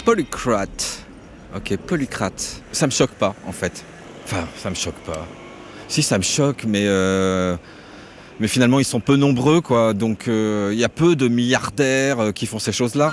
Polycrate. Ok, Polycrate. Ça me choque pas, en fait. Enfin, ça me choque pas. Si, ça me choque, mais finalement, ils sont peu nombreux, quoi. Donc, il y a peu de milliardaires qui font ces choses-là.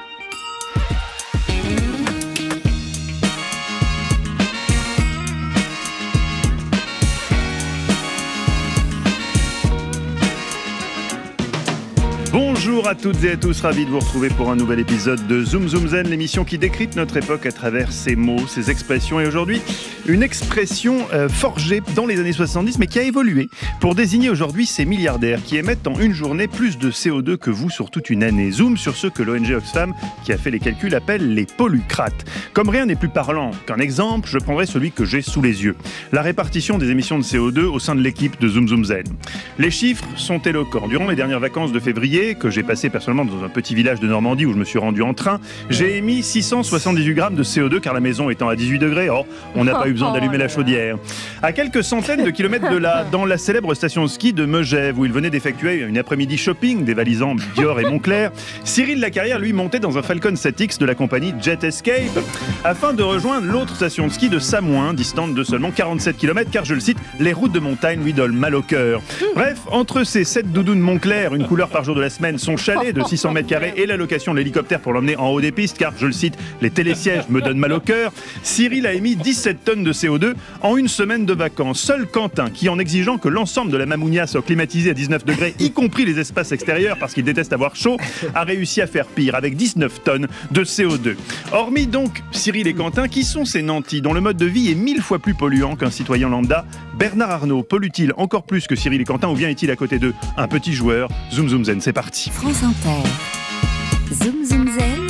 Bonjour à toutes et à tous, ravi de vous retrouver pour un nouvel épisode de Zoom Zoom Zen, l'émission qui décrypte notre époque à travers ses mots, ses expressions. Et aujourd'hui, une expression forgée dans les années 70, mais qui a évolué pour désigner aujourd'hui ces milliardaires qui émettent en une journée plus de CO2 que vous sur toute une année. Zoom sur ceux que l'ONG Oxfam, qui a fait les calculs, appelle les polycrates. Comme rien n'est plus parlant qu'un exemple, je prendrai celui que j'ai sous les yeux. La répartition des émissions de CO2 au sein de l'équipe de Zoom Zoom Zen. Les chiffres sont éloquents. Durant mes dernières vacances de février, que j'ai passé personnellement dans un petit village de Normandie où je me suis rendu en train, j'ai émis 678 grammes de CO2 car la maison étant à 18 degrés, on n'a pas eu besoin d'allumer la chaudière. À quelques centaines de kilomètres de là, dans la célèbre station de ski de Megève où il venait d'effectuer une après-midi shopping dévalisant Dior et Moncler, Cyril Lacarrière lui montait dans un Falcon 7X de la compagnie Jet Escape afin de rejoindre l'autre station de ski de Samoin, distante de seulement 47 km car je le cite, les routes de montagne lui donnent mal au cœur. Bref, entre ces 7 doudounes Moncler, une couleur par jour de la semaine, son chalet de 600 mètres carrés et l'allocation de l'hélicoptère pour l'emmener en haut des pistes, car, je le cite, les télésièges me donnent mal au cœur, Cyril a émis 17 tonnes de CO2 en une semaine de vacances. Seul Quentin, qui en exigeant que l'ensemble de la Mamounia soit climatisé à 19 degrés, y compris les espaces extérieurs parce qu'il déteste avoir chaud, a réussi à faire pire avec 19 tonnes de CO2. Hormis donc Cyril et Quentin, qui sont ces nantis dont le mode de vie est 1000 fois plus polluant qu'un citoyen lambda, Bernard Arnault pollue-t-il encore plus que Cyril et Quentin ou bien est-il à côté d'eux un petit joueur? Zoom Zoom Zen, c'est parti. France Inter. Zoom Zoom Zen.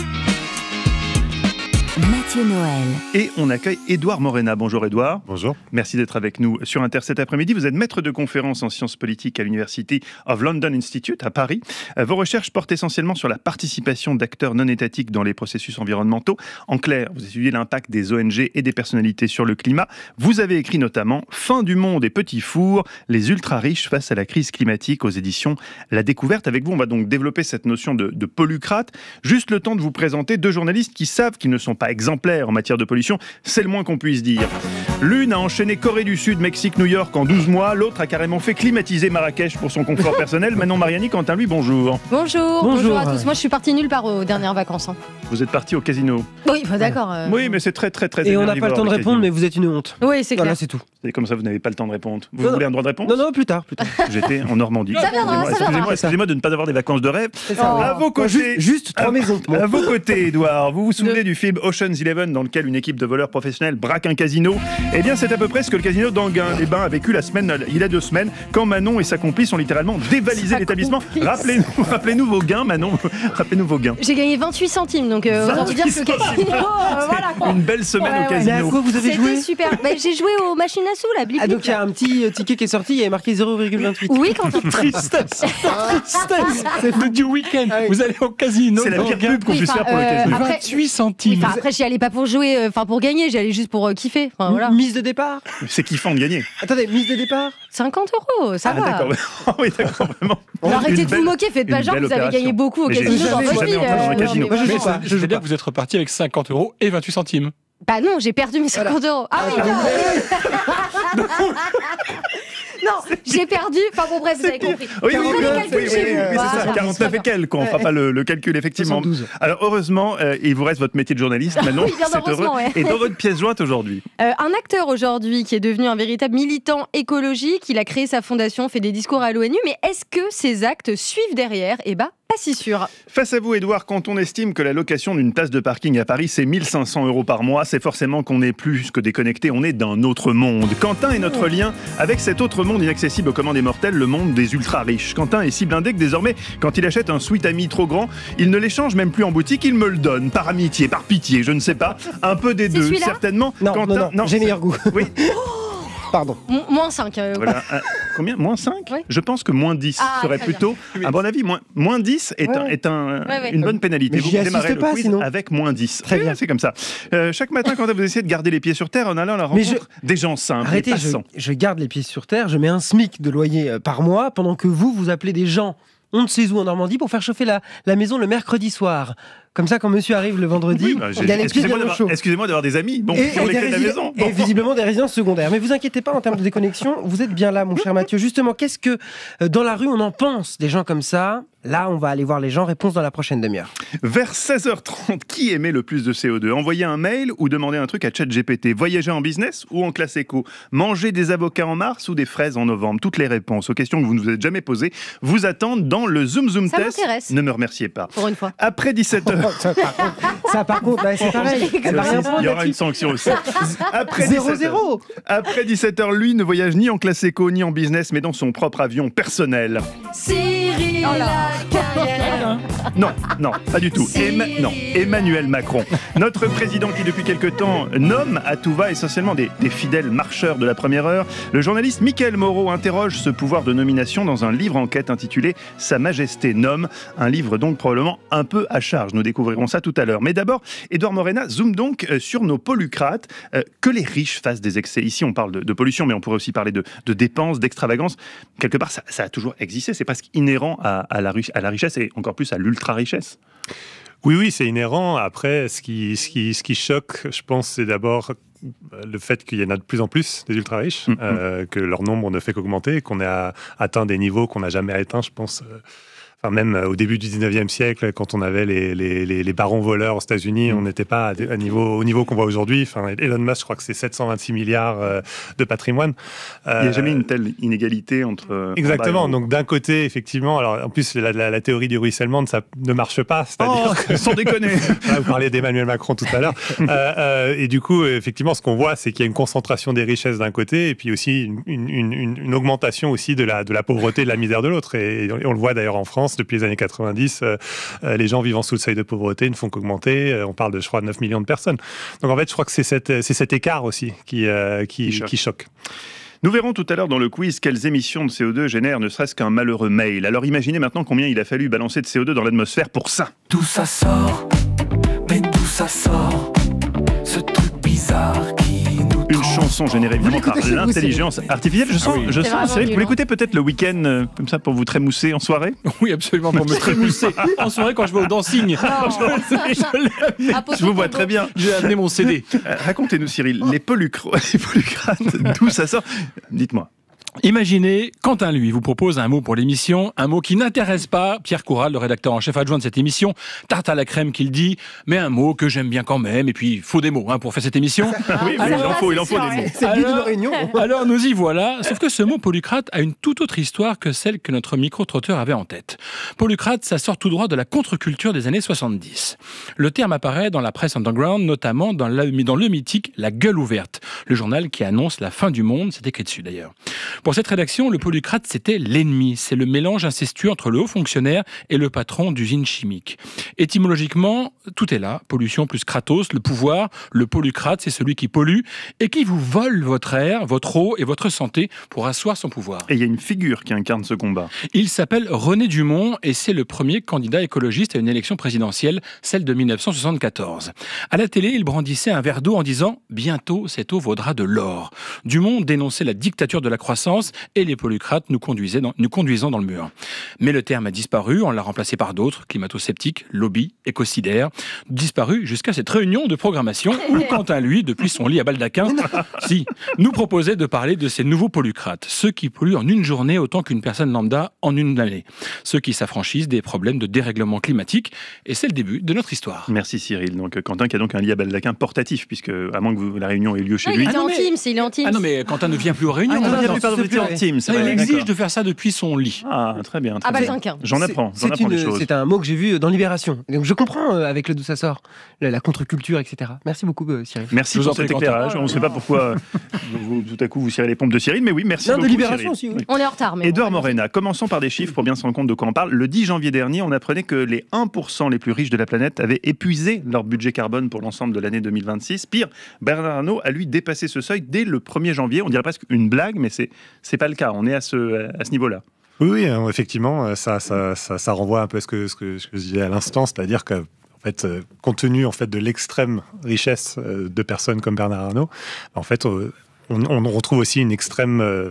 Mathieu Noël. Et on accueille Édouard Morena. Bonjour Édouard. Bonjour. Merci d'être avec nous sur Inter cet après-midi. Vous êtes maître de conférences en sciences politiques à l'University of London Institute à Paris. Vos recherches portent essentiellement sur la participation d'acteurs non étatiques dans les processus environnementaux. En clair, vous étudiez l'impact des ONG et des personnalités sur le climat. Vous avez écrit notamment « Fin du monde et petits fours, les ultra-riches face à la crise climatique » aux éditions La Découverte. Avec vous, on va donc développer cette notion de polycrate. Juste le temps de vous présenter deux journalistes qui savent qu'ils ne sont pas exemplaires en matière de pollution, c'est le moins qu'on puisse dire. L'une a enchaîné Corée du Sud, Mexique, New York en 12 mois, l'autre a carrément fait climatiser Marrakech pour son confort personnel. Manon Mariani, quant à lui, bonjour. Bonjour à tous. Moi, je suis partie nulle part aux dernières vacances. Vous êtes parti au casino. Oui, d'accord. Oui, mais c'est très Et on n'a pas le temps de répondre, mais vous êtes une honte. Oui, c'est clair. Voilà, c'est tout. Et comme ça, vous n'avez pas le temps de répondre. Vous voulez un droit de réponse? Non, plus tard. J'étais en Normandie. Ça viendra. Excusez-moi de ne pas avoir des vacances de rêve. Ça. À vos côtés, juste 3 maisons. À vos côtés, Édouard, vous vous souvenez du film Ocean's 11 dans lequel une équipe de voleurs professionnels braque un casino? Eh bien, c'est à peu près ce que le casino d'Anguin-les-Bains a vécu il y a 2 semaines, quand Manon et sa complice ont littéralement dévalisé l'établissement. Rappelez-nous vos gains, Manon. Rappelez-nous vos gains. J'ai gagné 28 centimes, donc autant vous dire que le casino, voilà quoi. Une belle semaine au casino. Mais à quoi vous avez joué? C'était super. J'ai joué aux machines à sous, la blip. Ah, donc il y a un petit ticket qui est sorti, il y avait marqué 0,28. Oui, quand Tristesse. C'est du week-end. Ah oui. Vous allez au casino. C'est la pire pub qu'on puisse faire pour le casino. 28 centimes. Après, j'y allais pas pour jouer, pour gagner, j'y allais juste pour kiffer. Enfin, voilà. Mise de départ. C'est kiffant de gagner. Attendez, mise de départ. 50 €, ça va. D'accord. Oui, d'accord, vraiment. Alors, arrêtez de vous moquer, faites pas une genre que belle vous avez opération. gagné beaucoup au Mais j'ai casino dans jamais votre entendu vie. dans un casino. Moi, je Mais joue pas. je veux dire que vous êtes reparti avec 50 € et 28 centimes. Bah non, j'ai perdu mes 50 €. Ah oui, non. Non, j'ai perdu. Enfin bon, bref, vous avez compris. Oui, Vous faites le calcul chez vous. c'est ça, Voilà. 49 et quelques, on fera pas le calcul, effectivement. 72. Alors, heureusement, il vous reste votre métier de journaliste, Manon, Oui, bien c'est heureux. heureusement, ouais. Et dans votre pièce jointe aujourd'hui, Un acteur aujourd'hui qui est devenu un véritable militant écologique, il a créé sa fondation, fait des discours à l'ONU, mais est-ce que ces actes suivent derrière? Eh bah, pas si sûr. face à vous, Édouard, quand on estime que la location d'une place de parking à Paris, c'est 1 500 € par mois, c'est forcément qu'on est plus que déconnecté, on est d'un autre monde. Quentin est notre lien avec cet autre monde inaccessible aux commandes des mortels, le monde des ultra-riches. Quentin est si blindé que désormais, quand il achète un sweat ami trop grand, il ne l'échange même plus en boutique, il me le donne, par amitié, par pitié, je ne sais pas, un peu des C'est deux, celui-là certainement. Non, Quentin, non, j'ai meilleur goût. Oui, Pardon. Moins 5. voilà. Combien? Moins 5? Oui. Je pense que moins 10 Ah, serait très plutôt, à mon avis, moins 10 est, Ouais. une bonne pénalité. Mais Vous j'y démarrez assiste le pas, quiz sinon. avec moins 10. Très bien. C'est comme ça. Chaque matin, quand vous essayez de garder les pieds sur terre en allant à la Mais rencontre des gens simples, Arrêtez, des passants. je garde les pieds sur terre, je mets un SMIC de loyer par mois, pendant que vous appelez des gens, on ne sait où en Normandie, pour faire chauffer la maison le mercredi soir. Comme ça, quand monsieur arrive le vendredi, Oui, bah, il a les pieds bien au chaud. excusez-moi d'avoir des amis qui ont les clés de la maison. Et visiblement des résidences secondaires. Mais vous inquiétez pas, en termes de déconnexion, vous êtes bien là, mon cher Mathieu. Justement, qu'est-ce que dans la rue on en pense des gens comme ça? Là, on va aller voir les gens. Réponse dans la prochaine demi-heure. Vers 16h30, qui émet le plus de CO2 ? Envoyer un mail ou demander un truc à ChatGPT ? Voyager en business ou en classe éco ? Manger des avocats en mars ou des fraises en novembre ? Toutes les réponses aux questions que vous ne vous êtes jamais posées vous attendent dans le Zoom Zoom Ça Test. m'intéresse. Ne me remerciez pas. Pour une fois. Après 17h, Ça, par contre, c'est pareil. Elle va rien prendre, il y la aura une petite. sanction aussi. Après 0-0. Après 17h, lui ne voyage ni en classe éco ni en business, mais dans son propre avion personnel. Cyril, Non, pas du tout. Non, Emmanuel Macron. Notre président qui, depuis quelque temps, nomme à tout va essentiellement des fidèles marcheurs de la première heure. Le journaliste Mickaël Moreau interroge ce pouvoir de nomination dans un livre enquête intitulé « Sa Majesté nomme », un livre donc probablement un peu à charge. Nous découvrirons ça tout à l'heure. Mais d'abord, Édouard Morena zoome donc sur nos polucrates. Que les riches fassent des excès. Ici, on parle de pollution, mais on pourrait aussi parler de dépenses, d'extravagance. Quelque part, ça a toujours existé. C'est presque inhérent à la richesse et encore plus à l'ultra-richesse. Oui, c'est inhérent. Après, ce qui choque, je pense, c'est d'abord le fait qu'il y en a de plus en plus des ultra-riches, que leur nombre ne fait qu'augmenter, qu'on a atteint des niveaux qu'on n'a jamais atteints, je pense. Enfin, même au début du 19e siècle, quand on avait les barons voleurs aux États-Unis, on n'était pas au niveau qu'on voit aujourd'hui. Enfin, Elon Musk, je crois que c'est 726 milliards de patrimoine. Il n'y a jamais une telle inégalité entre... Exactement. Donc, d'un côté, effectivement, alors en plus, la théorie du ruissellement, ça ne marche pas. C'est-à-dire sans déconner. Vous parliez d'Emmanuel Macron tout à l'heure. Et du coup, effectivement, ce qu'on voit, c'est qu'il y a une concentration des richesses d'un côté et puis aussi une augmentation aussi de la pauvreté, de la misère de l'autre. Et on le voit d'ailleurs en France. Depuis les années 90, les gens vivant sous le seuil de pauvreté ne font qu'augmenter. On parle de, je crois, 9 millions de personnes. Donc en fait, je crois que c'est cet écart aussi qui choque. Nous verrons tout à l'heure dans le quiz quelles émissions de CO2 génèrent ne serait-ce qu'un malheureux mail. Alors imaginez maintenant combien il a fallu balancer de CO2 dans l'atmosphère pour ça. D'où ça sort, mais d'où ça sort, ce truc bizarre qui nous... Une chanson générée évidemment par l'intelligence artificielle. Je sens, Cyril, vous l'écoutez peut-être le week-end, comme ça, pour vous trémousser en soirée ? Oui, absolument, pour me trémousser en soirée quand je vais au dancing. Je vous vois très bien. J'ai amené mon CD. Racontez-nous, Cyril, les polucrates, d'où ça sort ? Dites-moi. Imaginez, Quentin, lui, vous propose un mot pour l'émission, un mot qui n'intéresse pas Pierre Coural, le rédacteur en chef adjoint de cette émission, tarte à la crème qu'il dit, mais un mot que j'aime bien quand même, et puis il faut des mots pour faire cette émission. Oui, il en faut des mots. C'est le but d'une réunion. Alors nous y voilà, sauf que ce mot polucrate a une toute autre histoire que celle que notre micro-trotteur avait en tête. Polucrate, ça sort tout droit de la contre-culture des années 70. Le terme apparaît dans la presse underground, notamment dans le mythique La Gueule Ouverte, le journal qui annonce la fin du monde, c'est écrit dessus d'ailleurs. Pour cette rédaction, le polucrate, c'était l'ennemi. C'est le mélange incestueux entre le haut fonctionnaire et le patron d'usine chimique. Étymologiquement, tout est là. Pollution plus kratos, le pouvoir. Le polucrate, c'est celui qui pollue et qui vous vole votre air, votre eau et votre santé pour asseoir son pouvoir. Et il y a une figure qui incarne ce combat. Il s'appelle René Dumont et c'est le premier candidat écologiste à une élection présidentielle, celle de 1974. À la télé, il brandissait un verre d'eau en disant « Bientôt, cette eau vaudra de l'or ». Dumont dénonçait la dictature de la croissance et les polucrates nous conduisant dans le mur. Mais le terme a disparu, on l'a remplacé par d'autres, climato-sceptiques, lobby, écocidaires, disparu jusqu'à cette réunion de programmation où Quentin, lui, depuis son lit à baldaquin, nous proposait de parler de ces nouveaux polucrates, ceux qui polluent en une journée autant qu'une personne lambda en une année, ceux qui s'affranchissent des problèmes de dérèglement climatique, et c'est le début de notre histoire. Merci Cyril. Donc Quentin qui a donc un lit à baldaquin portatif, puisque à moins que la réunion ait lieu chez lui. Il est en Teams. Ah non, mais Quentin ne vient plus aux réunions. Il exige de faire ça depuis son lit. Ah, très bien. Baldaquin. J'en apprends des choses. C'est un mot que j'ai vu dans Libération. Donc je comprends avec le d'où ça sort, la contre-culture, etc. Merci beaucoup, Cyril. Merci pour cet éclairage. On ne sait pas pourquoi tout à coup vous cirez les pompes de Cyril, mais oui, merci beaucoup. De Libération Cyril. aussi, oui. On est en retard. Édouard Morena, commençons par des chiffres pour bien se rendre compte de quoi on parle. Le 10 janvier dernier, on apprenait que les 1% les plus riches de la planète avaient épuisé leur budget carbone pour l'ensemble de l'année 2026. Pire, Bernard Arnault a lui dépassé ce seuil dès le 1er janvier. On dirait presque une blague, mais c'est pas le cas. On est à ce niveau-là. Oui, effectivement, ça renvoie un peu à ce que je disais à l'instant, c'est-à-dire que en fait, compte tenu de l'extrême richesse de personnes comme Bernard Arnault, en fait, on retrouve aussi une extrême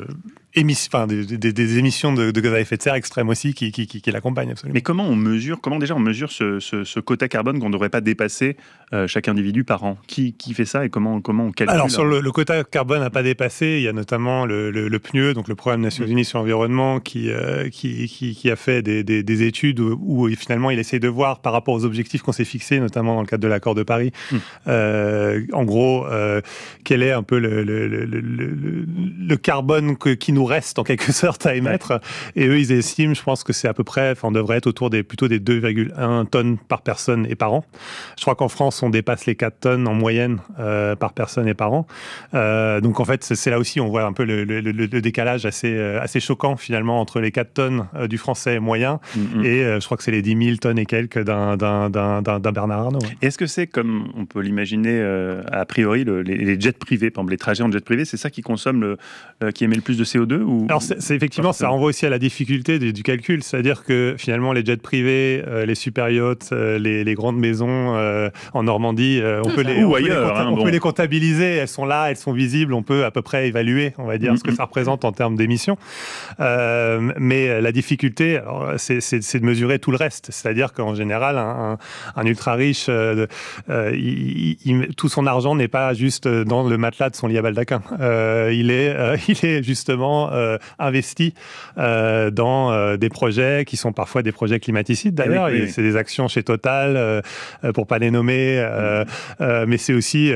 des émissions de gaz à effet de serre extrêmes aussi qui l'accompagnent absolument. Mais comment déjà on mesure ce quota carbone qu'on ne devrait pas dépasser chaque individu par an ? Qui fait ça et comment on calcule ? Alors sur le quota carbone à pas dépasser, il y a notamment le PNUE, donc le Programme des Nations Unies sur l'environnement, qui a fait des études où finalement il essaye de voir par rapport aux objectifs qu'on s'est fixés, notamment dans le cadre de l'accord de Paris, en gros, quel est un peu le carbone qui nous reste en quelque sorte à émettre. Et eux, ils estiment, je pense que c'est à peu près, on devrait être autour plutôt des 2,1 tonnes par personne et par an. Je crois qu'en France, on dépasse les 4 tonnes en moyenne par personne et par an. Donc en fait, c'est là aussi, on voit un peu le décalage assez choquant finalement entre les 4 tonnes du français moyen et je crois que c'est les 10 000 tonnes et quelques d'un Bernard Arnault. Et est-ce que c'est, comme on peut l'imaginer a priori, les jets privés, par exemple les trajets en jet privé, c'est ça qui consomme qui émet le plus de CO2 ou... Alors c'est effectivement, ça renvoie aussi à la difficulté du calcul, c'est-à-dire que finalement les jets privés, les super yachts, les grandes maisons en Normandie, on peut les comptabiliser, elles sont là, elles sont visibles, on peut à peu près évaluer, on va dire, ce que ça représente en termes d'émissions. Mais la difficulté, alors, c'est de mesurer tout le reste, c'est-à-dire qu'en général, un ultra riche, tout son argent n'est pas juste dans le matelas de son lit à baldaquin. Il est justement investi dans des projets qui sont parfois des projets climaticides d'ailleurs. Oui. C'est des actions chez Total, pour pas les nommer, mais c'est aussi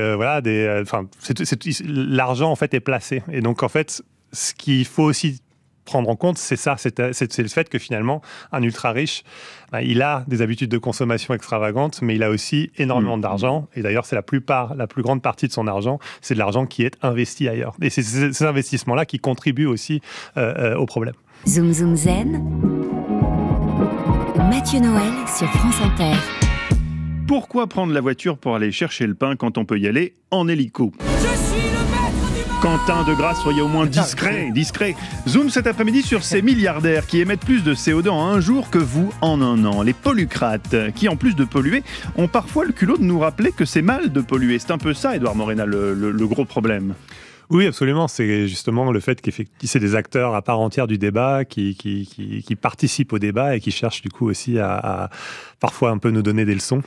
l'argent en fait est placé. Et donc en fait, ce qu'il faut aussi prendre en compte, c'est le fait que finalement, un ultra riche, il a des habitudes de consommation extravagantes, mais il a aussi énormément d'argent. Et d'ailleurs, c'est la plus grande partie de son argent, c'est de l'argent qui est investi ailleurs. Et c'est ces investissements-là qui contribuent aussi au problème. Zoom Zoom Zen. Mathieu Noël sur France Inter. Pourquoi prendre la voiture pour aller chercher le pain quand on peut y aller en hélico ? Quentin de Grasse, soyez au moins discret. Zoom cet après-midi sur ces milliardaires qui émettent plus de CO2 en un jour que vous en un an. Les pollucrates, qui en plus de polluer, ont parfois le culot de nous rappeler que c'est mal de polluer. C'est un peu ça, Édouard Morena, le gros problème. Oui, absolument. C'est justement le fait que c'est des acteurs à part entière du débat qui participent au débat et qui cherchent du coup aussi à parfois un peu nous donner des leçons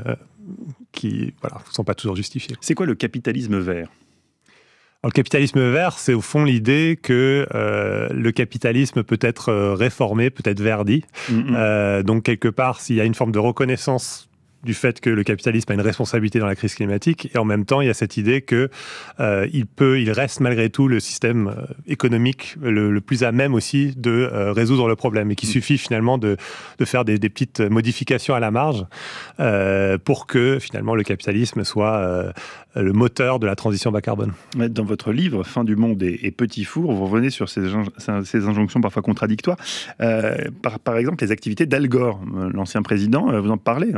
qui ne sont pas toujours justifiées. C'est quoi le capitalisme vert ? Alors, le capitalisme vert, c'est au fond l'idée que le capitalisme peut être réformé, peut être verdi. Donc, quelque part, s'il y a une forme de reconnaissance du fait que le capitalisme a une responsabilité dans la crise climatique, et en même temps, il y a cette idée que il reste malgré tout le système économique le plus à même aussi de résoudre le problème, et qu'il suffit finalement de faire des petites modifications à la marge pour que finalement le capitalisme soit le moteur de la transition bas carbone. Dans votre livre, Fin du monde et Petit four, vous revenez sur ces injonctions parfois contradictoires. Par exemple, les activités d'Al Gore, l'ancien président, vous en parlez.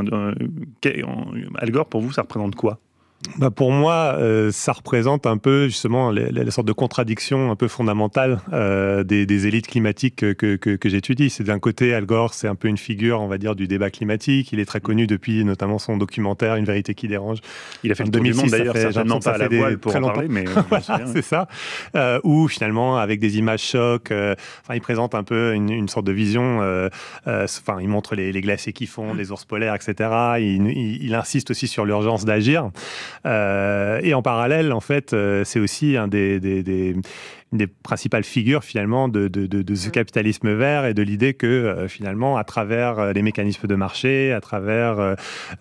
Al Gore, pour vous, ça représente quoi ? Pour moi, ça représente un peu justement la sorte de contradiction un peu fondamentale des élites climatiques que j'étudie. C'est d'un côté, Al Gore, c'est un peu une figure, on va dire, du débat climatique. Il est très connu depuis notamment son documentaire Une vérité qui dérange. Il a fait le tour du monde d'ailleurs, certainement pas à la voile pour en parler, mais voilà, c'est ça. Où finalement, avec des images chocs, il présente un peu une sorte de vision. Il montre les glaciers qui fondent, les ours polaires, etc. Il insiste aussi sur l'urgence d'agir. Et en parallèle, en fait, c'est aussi une des principales figures finalement de ce capitalisme vert et de l'idée que finalement, à travers les mécanismes de marché, à travers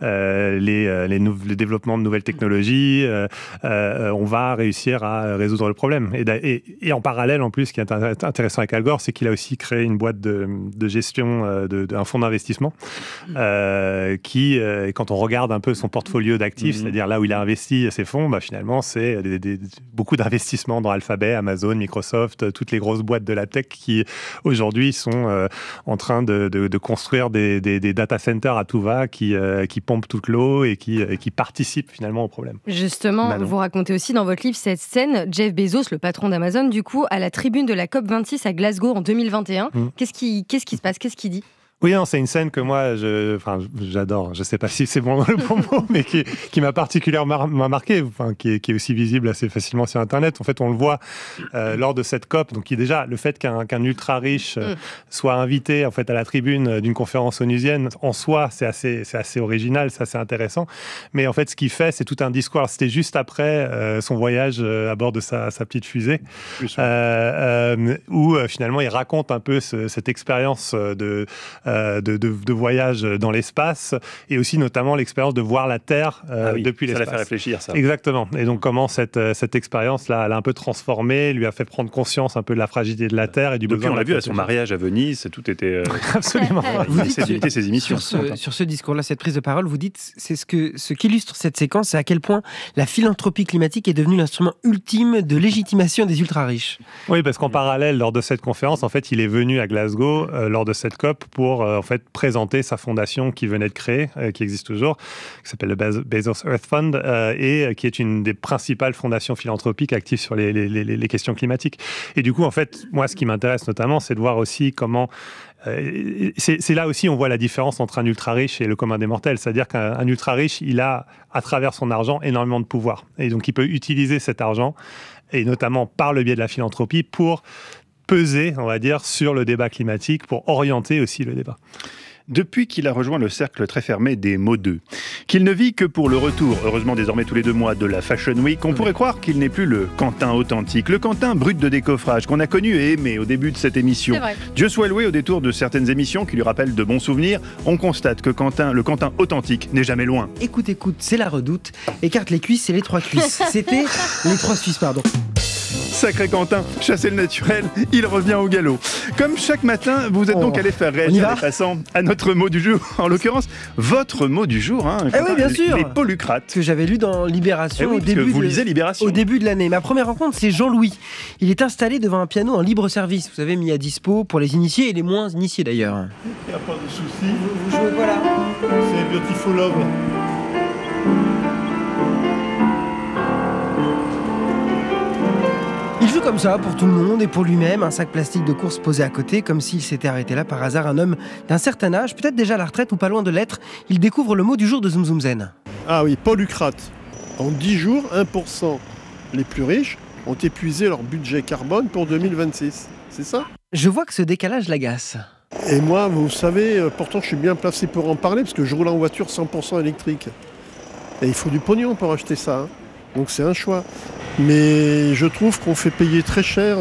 le développement de nouvelles technologies, on va réussir à résoudre le problème. Et en parallèle, en plus, ce qui est intéressant avec Al Gore, c'est qu'il a aussi créé une boîte de gestion d'un fonds d'investissement qui, quand on regarde un peu son portfolio d'actifs, c'est-à-dire là où il a investi ses fonds, finalement, c'est beaucoup d'investissements dans Alphabet, Amazon, Microsoft, toutes les grosses boîtes de la tech qui aujourd'hui sont en train de construire des data centers à tout va qui pompent toute l'eau et qui participent finalement au problème. Justement, vous racontez aussi dans votre livre cette scène, Jeff Bezos, le patron d'Amazon, du coup, à la tribune de la COP26 à Glasgow en 2021. Qu'est-ce qui se passe ? Qu'est-ce qu'il dit ? Oui, non, c'est une scène que moi, j'adore. Je sais pas si c'est bon le bon mot, mais qui m'a particulièrement marqué, qui est aussi visible assez facilement sur Internet. En fait, on le voit lors de cette COP. Donc, déjà, le fait qu'un ultra riche soit invité en fait à la tribune d'une conférence onusienne, en soi, c'est assez original, c'est assez intéressant. Mais en fait, ce qu'il fait, c'est tout un discours. Alors, c'était juste après son voyage à bord de sa petite fusée, où finalement, il raconte un peu cette expérience de voyage dans l'espace et aussi notamment l'expérience de voir la Terre depuis l'espace. Ça l'a fait réfléchir, ça. Exactement. Et donc comment cette expérience-là, elle a un peu transformé, lui a fait prendre conscience un peu de la fragilité de la Terre et du besoin. On l'a vu à son mariage à Venise, tout était. Absolument. Il essaie d'éviter ses émissions. Sur ce discours-là, cette prise de parole, vous dites, c'est ce qu'illustre cette séquence, c'est à quel point la philanthropie climatique est devenue l'instrument ultime de légitimation des ultra-riches. Oui, parce qu'en parallèle, lors de cette conférence, en fait, il est venu à Glasgow lors de cette COP pour en fait présenter sa fondation qu'il venait de créer, qui existe toujours, qui s'appelle le Bezos Earth Fund, et qui est une des principales fondations philanthropiques actives sur les questions climatiques. Et du coup, en fait, moi, ce qui m'intéresse notamment, c'est de voir aussi comment c'est là aussi on voit la différence entre un ultra-riche et le commun des mortels. C'est-à-dire qu'un ultra-riche, il a, à travers son argent, énormément de pouvoir. Et donc, il peut utiliser cet argent, et notamment par le biais de la philanthropie, pour peser, on va dire, sur le débat climatique, pour orienter aussi le débat. Depuis qu'il a rejoint le cercle très fermé des mots 2, qu'il ne vit que pour le retour, heureusement désormais tous les 2 mois, de la Fashion Week, on pourrait croire qu'il n'est plus le Quentin authentique, le Quentin brut de décoffrage qu'on a connu et aimé au début de cette émission. Dieu soit loué, au détour de certaines émissions qui lui rappellent de bons souvenirs, on constate que le Quentin authentique n'est jamais loin. Écoute, c'est la Redoute, écarte les cuisses et les 3 cuisses. C'était les 3 Suisses, pardon. Sacré Quentin, chasser le naturel, il revient au galop. Comme chaque matin, vous êtes donc allé faire réagir les passants à notre mot du jour. En l'occurrence, votre mot du jour, Quentin, oui, bien sûr. Les Polycrates. Que j'avais lu dans Libération au début. Vous lisez Libération. Au début de l'année. Ma première rencontre, c'est Jean-Louis. Il est installé devant un piano en libre service. Vous savez, mis à dispo pour les initiés et les moins initiés d'ailleurs. Il n'y a pas de souci. Vous jouez quoi là ? C'est Beautiful Love. Il joue comme ça pour tout le monde et pour lui-même, un sac plastique de course posé à côté, comme s'il s'était arrêté là par hasard. Un homme d'un certain âge, peut-être déjà à la retraite ou pas loin de l'être, il découvre le mot du jour de Zoom Zoom Zen. Ah oui, Polycrate. En 10 jours, 1% les plus riches ont épuisé leur budget carbone pour 2026. C'est ça ? Je vois que ce décalage l'agace. Et moi, vous savez, pourtant je suis bien placé pour en parler parce que je roule en voiture 100% électrique. Et il faut du pognon pour acheter ça. Donc c'est un choix. Mais je trouve qu'on fait payer très cher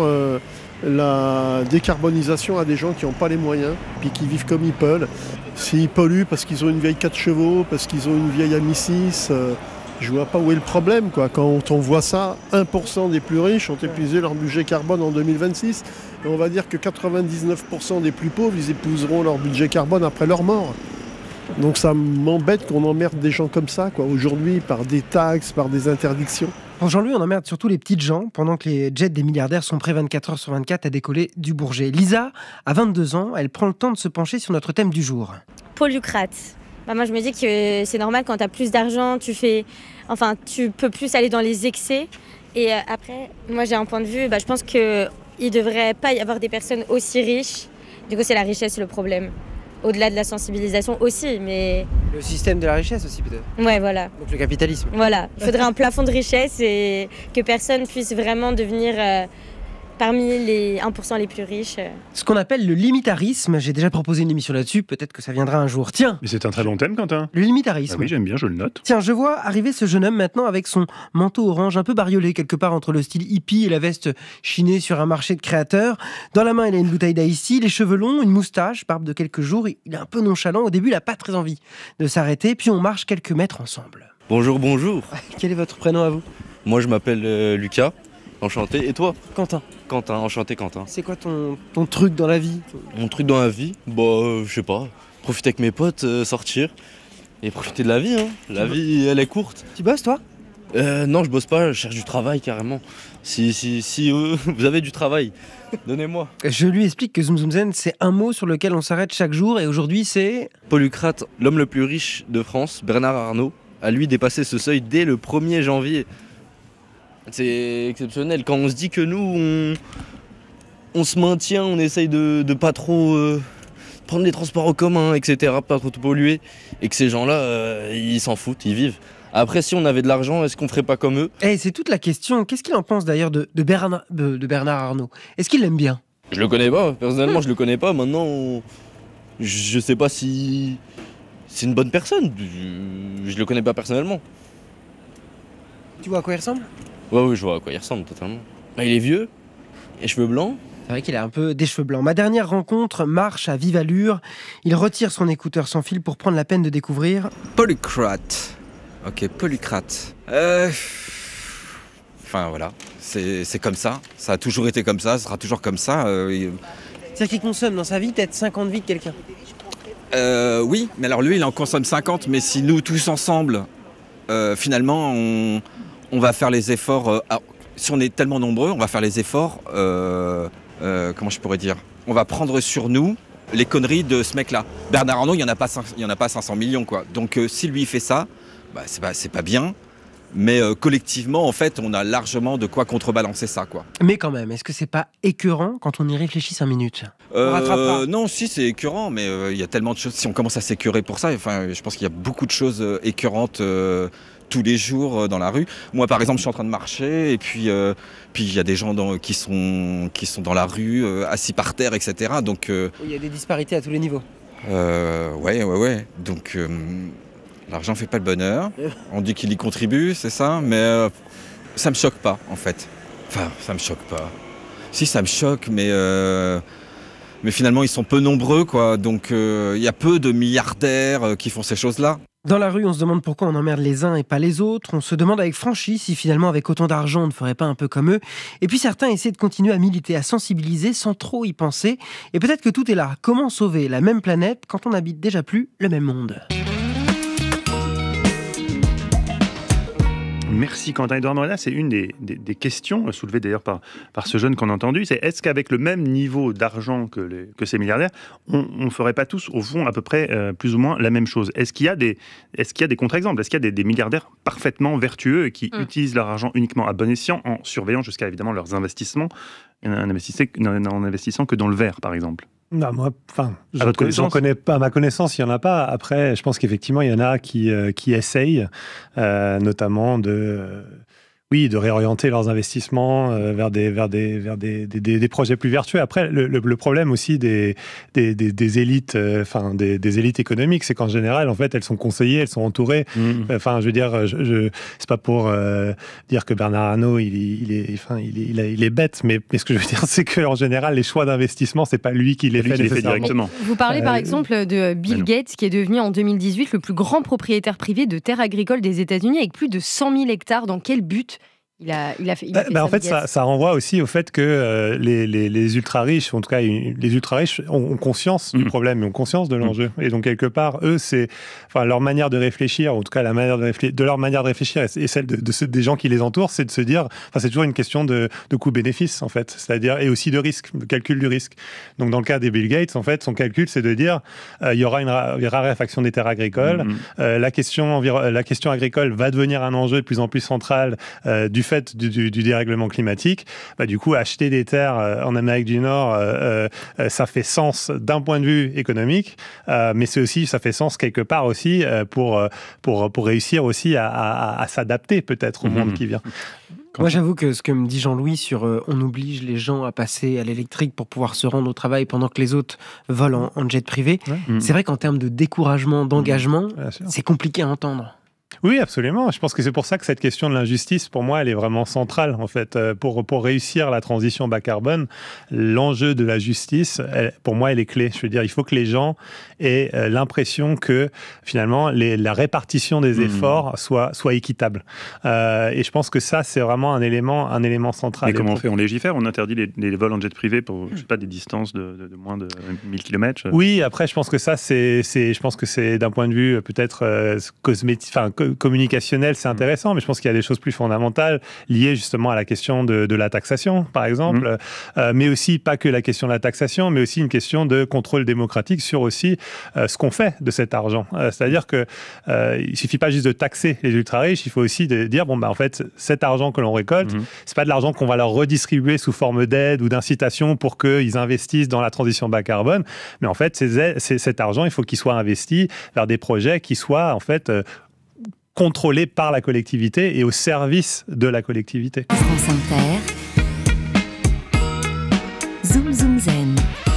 la décarbonisation à des gens qui n'ont pas les moyens, puis qui vivent comme ils peuvent. S'ils polluent parce qu'ils ont une vieille 4 chevaux, parce qu'ils ont une vieille Ami 6, je vois pas où est le problème, quoi. Quand on voit ça, 1% des plus riches ont épuisé leur budget carbone en 2026. Et on va dire que 99% des plus pauvres, ils épouseront leur budget carbone après leur mort. Donc ça m'embête qu'on emmerde des gens comme ça, quoi, aujourd'hui, par des taxes, par des interdictions. Pour Jean-Louis, on emmerde surtout les petites gens, pendant que les jets des milliardaires sont prêts 24 heures sur 24 à décoller du Bourget. Lisa a 22 ans, elle prend le temps de se pencher sur notre thème du jour. Polycrate. Moi, je me dis que c'est normal, quand tu as plus d'argent, tu peux plus aller dans les excès. Et après, moi, j'ai un point de vue, je pense qu'il ne devrait pas y avoir des personnes aussi riches. Du coup, c'est la richesse le problème. Au-delà de la sensibilisation aussi, mais... Le système de la richesse aussi, peut-être. Ouais, voilà. Donc le capitalisme. Voilà. Il faudrait un plafond de richesse et que personne puisse vraiment devenir parmi les 1% les plus riches. Ce qu'on appelle le limitarisme. J'ai déjà proposé une émission là-dessus, peut-être que ça viendra un jour. Tiens. Mais c'est un très bon thème, Quentin. Le limitarisme. Ah oui, j'aime bien, je le note. Tiens, je vois arriver ce jeune homme maintenant avec son manteau orange un peu bariolé, quelque part entre le style hippie et la veste chinée sur un marché de créateurs. Dans la main, il a une bouteille d'Ice-Tea, les cheveux longs, une moustache, barbe de quelques jours. Il est un peu nonchalant. Au début, il n'a pas très envie de s'arrêter. Puis on marche quelques mètres ensemble. Bonjour, bonjour. Quel est votre prénom à vous ? Moi, je m'appelle Lucas. Enchanté. Et toi ? Quentin. Quentin, enchanté Quentin. C'est quoi ton truc dans la vie ? Mon truc dans la vie ? Je sais pas. Profiter avec mes potes, sortir et profiter de la vie. La vie, elle est courte. Tu bosses, toi ? Non, je bosse pas, je cherche du travail carrément. Si vous avez du travail, donnez-moi. Je lui explique que Zoom Zoom Zen, c'est un mot sur lequel on s'arrête chaque jour et aujourd'hui c'est... Polycrate, l'homme le plus riche de France, Bernard Arnault, a lui dépassé ce seuil dès le 1er janvier. C'est exceptionnel. Quand on se dit que nous, on se maintient, on essaye de pas trop prendre les transports en commun, etc., pas trop polluer, et que ces gens-là, ils s'en foutent, ils vivent. Après, si on avait de l'argent, est-ce qu'on ferait pas comme eux ? C'est toute la question. Qu'est-ce qu'il en pense d'ailleurs de Bernard Arnault ? Est-ce qu'il l'aime bien ? Je le connais pas, personnellement, je le connais pas. Maintenant, je sais pas si c'est une bonne personne. Je le connais pas personnellement. Tu vois à quoi il ressemble ? Ouais, je vois à quoi il ressemble totalement. Il est vieux, les cheveux blancs. C'est vrai qu'il a un peu des cheveux blancs. Ma dernière rencontre marche à vive allure. Il retire son écouteur sans fil pour prendre la peine de découvrir... Polycrate. Ok, Polycrate. Enfin voilà, c'est comme ça. Ça a toujours été comme ça, ça sera toujours comme ça. C'est-à-dire qu'il consomme dans sa vie peut-être 50 vies de quelqu'un. Oui, mais alors lui, il en consomme 50, mais si nous tous ensemble, finalement, on va faire les efforts... si on est tellement nombreux, on va faire les efforts... comment je pourrais dire ? On va prendre sur nous les conneries de ce mec-là. Bernard Arnault, il n'y en a pas 500 millions, quoi. Donc si lui, il fait ça, c'est pas bien. Mais collectivement, en fait, on a largement de quoi contrebalancer ça, quoi. Mais quand même, est-ce que c'est pas écœurant quand on y réfléchit 5 minutes ? Non, si, c'est écœurant, mais il y a tellement de choses. Si on commence à s'écœurer pour ça, je pense qu'il y a beaucoup de choses écœurantes tous les jours dans la rue. Moi, par exemple, je suis en train de marcher, et puis il y a des gens qui sont dans la rue, assis par terre, etc. Donc, il y a des disparités à tous les niveaux. Ouais. Donc... l'argent fait pas le bonheur, on dit qu'il y contribue, c'est ça, mais ça me choque pas en fait. Enfin, ça me choque pas. Si, ça me choque, mais finalement ils sont peu nombreux, quoi. Donc il y a peu de milliardaires qui font ces choses-là. Dans la rue, on se demande pourquoi on emmerde les uns et pas les autres. On se demande avec franchise si finalement avec autant d'argent on ne ferait pas un peu comme eux. Et puis certains essaient de continuer à militer, à sensibiliser sans trop y penser. Et peut-être que tout est là. Comment sauver la même planète quand on n'habite déjà plus le même monde ? Merci Quentin. Edouard Morena, c'est une des questions soulevées d'ailleurs par ce jeune qu'on a entendu. C'est est-ce qu'avec le même niveau d'argent que ces milliardaires, on ne ferait pas tous au fond à peu près plus ou moins la même chose ? Est-ce qu'il y a des contre-exemples ? Est-ce qu'il y a des milliardaires parfaitement vertueux et qui utilisent leur argent uniquement à bon escient en surveillant jusqu'à évidemment leurs investissements, en investissant que dans le vert par exemple ? Non, moi, j'en connais pas. À ma connaissance, il n'y en a pas. Après, je pense qu'effectivement, il y en a qui essayent, notamment de réorienter leurs investissements vers des projets plus vertueux. Après, le problème aussi des élites, des élites économiques, c'est qu'en général, en fait, elles sont conseillées, elles sont entourées. Enfin, je veux dire, c'est pas pour dire que Bernard Arnault, il est bête, mais ce que je veux dire, c'est qu'en général, les choix d'investissement, c'est pas lui qui les fait directement. Vous parlez par exemple de Bill Gates, qui est devenu en 2018 le plus grand propriétaire privé de terres agricoles des États-Unis, avec plus de 100 000 hectares. Dans quel but il a fait en fait, ça renvoie aussi au fait que les ultra-riches, en tout cas les ultra-riches, ont conscience du problème, ont conscience de l'enjeu. Et donc, quelque part, eux, leur manière de réfléchir, en tout cas, leur manière de réfléchir et celle des gens qui les entourent, c'est de se dire, c'est toujours une question de coût-bénéfice, en fait. C'est-à-dire, et aussi de risque, de calcul du risque. Donc, dans le cas des Bill Gates, en fait, son calcul, c'est de dire, il y aura une raréfaction des terres agricoles, la question agricole va devenir un enjeu de plus en plus central du fait du dérèglement climatique. Du coup, acheter des terres en Amérique du Nord, ça fait sens d'un point de vue économique, mais ça fait sens quelque part aussi pour réussir aussi à s'adapter peut-être au monde qui vient. Moi, j'avoue que ce que me dit Jean-Louis sur on oblige les gens à passer à l'électrique pour pouvoir se rendre au travail pendant que les autres volent en jet privé, c'est vrai qu'en termes de découragement, d'engagement, c'est compliqué à entendre. Oui, absolument. Je pense que c'est pour ça que cette question de l'injustice, pour moi, elle est vraiment centrale, en fait. Pour réussir la transition bas carbone, l'enjeu de la justice, pour moi, elle est clé. Je veux dire, il faut que les gens aient l'impression que, finalement, la répartition des efforts soit équitable. Et je pense que ça, c'est vraiment un élément central. Mais comment on fait ? On légifère ? On interdit les vols en jet privé pour, je sais pas, des distances de moins de 1000 km ? Oui, après, je pense que ça, je pense que c'est d'un point de vue peut-être cosmétique, communicationnel, c'est intéressant, mais je pense qu'il y a des choses plus fondamentales liées justement à la question de la taxation, par exemple, mais aussi pas que la question de la taxation, mais aussi une question de contrôle démocratique sur aussi ce qu'on fait de cet argent. C'est-à-dire que il suffit pas juste de taxer les ultra-riches, il faut aussi dire, en fait, cet argent que l'on récolte, c'est pas de l'argent qu'on va leur redistribuer sous forme d'aide ou d'incitation pour qu'ils investissent dans la transition bas carbone, mais en fait, cet argent, il faut qu'il soit investi vers des projets qui soient, en fait, contrôlés par la collectivité et au service de la collectivité. France Inter. Zoom Zoom Zen.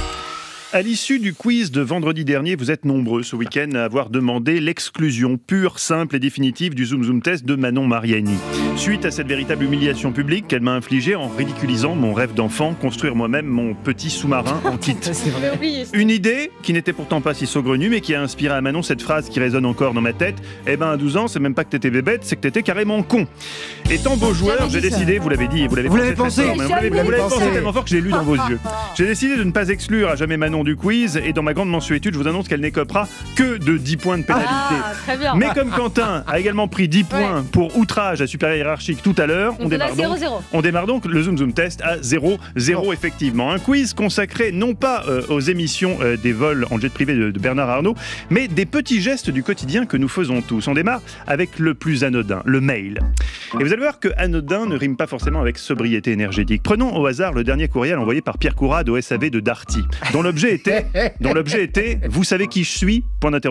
À l'issue du quiz de vendredi dernier, vous êtes nombreux ce week-end à avoir demandé l'exclusion pure, simple et définitive du Zoom Zoom Test de Manon Mariani. Suite à cette véritable humiliation publique qu'elle m'a infligée en ridiculisant mon rêve d'enfant, construire moi-même mon petit sous-marin en kit. Une idée qui n'était pourtant pas si saugrenue, mais qui a inspiré à Manon cette phrase qui résonne encore dans ma tête. Eh ben, à 12 ans, c'est même pas que t'étais bébête, c'est que t'étais carrément con. Étant beau joueur, j'ai décidé, vous l'avez dit, vous l'avez pensé tellement fort que j'ai lu dans vos yeux. J'ai décidé de ne pas exclure à jamais Manon du quiz, et dans ma grande mensuétude, je vous annonce qu'elle n'écopera que de 10 points de pénalité. Très bien. Mais comme Quentin a également pris 10 points pour outrage à supérieur hiérarchique tout à l'heure, on démarre donc le Zoom Zoom Test à 0-0 effectivement. Un quiz consacré non pas aux émissions des vols en jet privé de Bernard Arnault, mais des petits gestes du quotidien que nous faisons tous. On démarre avec le plus anodin, le mail. Et vous allez voir que anodin ne rime pas forcément avec sobriété énergétique. Prenons au hasard le dernier courriel envoyé par Pierre Courade au SAV de Darty, dont l'objet était « Vous savez qui je suis ?»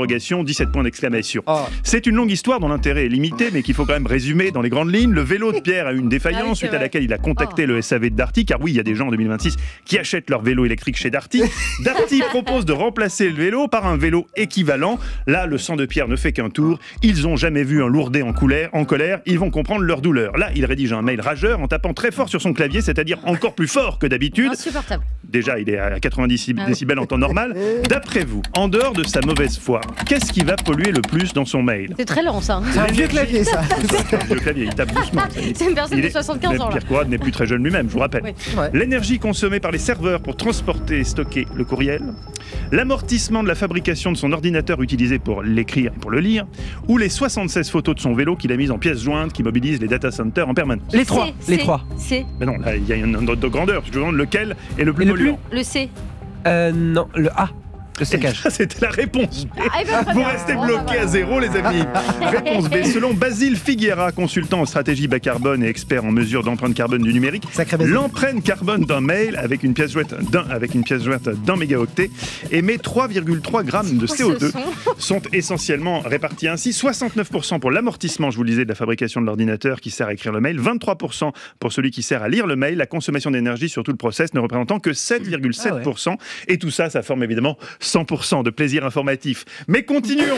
17 points d'exclamation. C'est une longue histoire dont l'intérêt est limité, mais qu'il faut quand même résumer dans les grandes lignes. Le vélo de Pierre a eu une défaillance suite à laquelle il a contacté le SAV de Darty, car oui, il y a des gens en 2026 qui achètent leur vélo électrique chez Darty. Darty propose de remplacer le vélo par un vélo équivalent. Là, le sang de Pierre ne fait qu'un tour. Ils n'ont jamais vu un lourdet en colère. Ils vont comprendre leur douleur. Là, il rédige un mail rageur en tapant très fort sur son clavier, c'est-à-dire encore plus fort que d'habitude. Insupportable. Déjà, il est à 90 décibels en temps normal. D'après vous, en dehors de sa mauvaise foi, qu'est-ce qui va polluer le plus dans son mail ? C'est très lent, ça. C'est un vieux clavier, ça. C'est un vieux clavier, il tape doucement. C'est une personne de 75 ans, là. Pierre Courade n'est plus très jeune lui-même, je vous rappelle. Oui. L'énergie consommée par les serveurs pour transporter et stocker le courriel, l'amortissement de la fabrication de son ordinateur utilisé pour l'écrire et pour le lire, ou les 76 photos de son vélo qu'il a mises en pièces jointes qui mobilisent les data centers en permanence. Les trois. C. Mais non, là, il y a une note de grandeur. Je vous demande lequel est le plus polluant. Le C. Non, le A. Le stockage. C'était la réponse B. Vous restez bloqués à 0, les amis. Réponse B. Selon Basile Figuera, consultant en stratégie bas carbone et expert en mesure d'empreinte carbone du numérique, l'empreinte carbone d'un mail avec une pièce jointe d'un mégaoctet émet 3,3 grammes de CO2. Sont essentiellement répartis ainsi 69% pour l'amortissement, je vous le disais, de la fabrication de l'ordinateur qui sert à écrire le mail, 23% pour celui qui sert à lire le mail, la consommation d'énergie sur tout le process ne représentant que 7,7%. Et tout ça, ça forme évidemment 100% de plaisir informatif. Mais continuons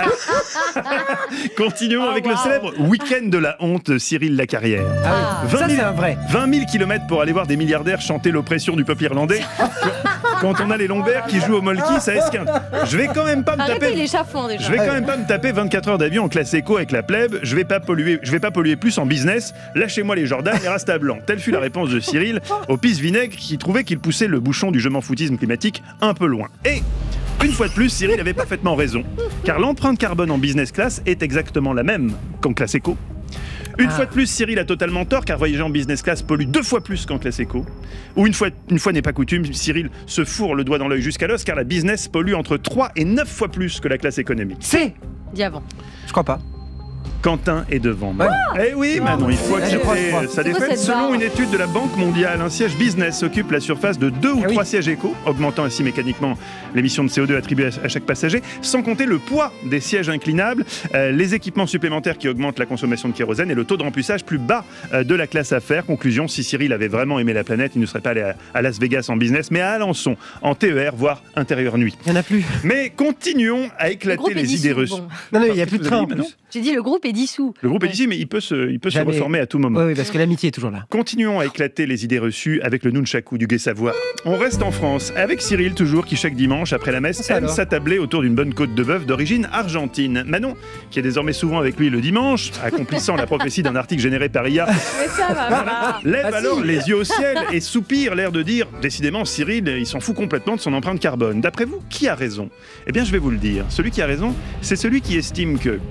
avec le célèbre week-end de la honte, Cyril Lacarrière. Ça, c'est un vrai. 20 000 km pour aller voir des milliardaires chanter l'oppression du peuple irlandais. Quand on a les Lomberds qui jouent au Molki, ça esquinte. Je vais quand même pas me taper 24 heures d'avion en classe éco avec la plèbe. Je vais pas polluer plus en business. Lâchez-moi les Jordan et Rasta blanc. Telle fut la réponse de Cyril au pisse-vinaigre qui trouvait qu'il poussait le bouchon du je m'en foutisme climatique un peu loin. Et une fois de plus, Cyril avait parfaitement raison, car l'empreinte carbone en business class est exactement la même qu'en classe éco. Une fois de plus, Cyril a totalement tort, car voyager en business class pollue 2 fois plus qu'en classe éco. Ou une fois n'est pas coutume, Cyril se fourre le doigt dans l'œil jusqu'à l'os, car la business pollue entre 3 et 9 fois plus que la classe économique. C'est Dis avant. Je crois pas. Quentin est devant moi. Eh oui, Manon, il faut accepter sa défaite. Selon une étude de la Banque mondiale, un siège business occupe la surface de 2 ou 3 sièges éco, augmentant ainsi mécaniquement l'émission de CO2 attribuée à chaque passager, sans compter le poids des sièges inclinables, les équipements supplémentaires qui augmentent la consommation de kérosène et le taux de remplissage plus bas de la classe affaires. Conclusion, si Cyril avait vraiment aimé la planète, il ne serait pas allé à Las Vegas en business, mais à Alençon, en TER, voire intérieur nuit. Il n'y en a plus. Mais continuons à éclater les idées reçues. Non, il n'y a plus de train en plus. J'ai dit le groupe est dissous. Le groupe est dissous, mais il peut se reformer à tout moment. Oui, parce que l'amitié est toujours là. Continuons à éclater les idées reçues avec le nunchaku du Gai Savoir. On reste en France, avec Cyril toujours, qui chaque dimanche, après la messe, aime s'attabler autour d'une bonne côte de bœuf d'origine argentine. Manon, qui est désormais souvent avec lui le dimanche, accomplissant la prophétie d'un article généré par IA, lève alors les yeux au ciel et soupire, l'air de dire « Décidément, Cyril, il s'en fout complètement de son empreinte carbone. » D'après vous, qui a raison ? Eh bien, je vais vous le dire. Celui qui a raison, c'est celui qui estime qu'une côte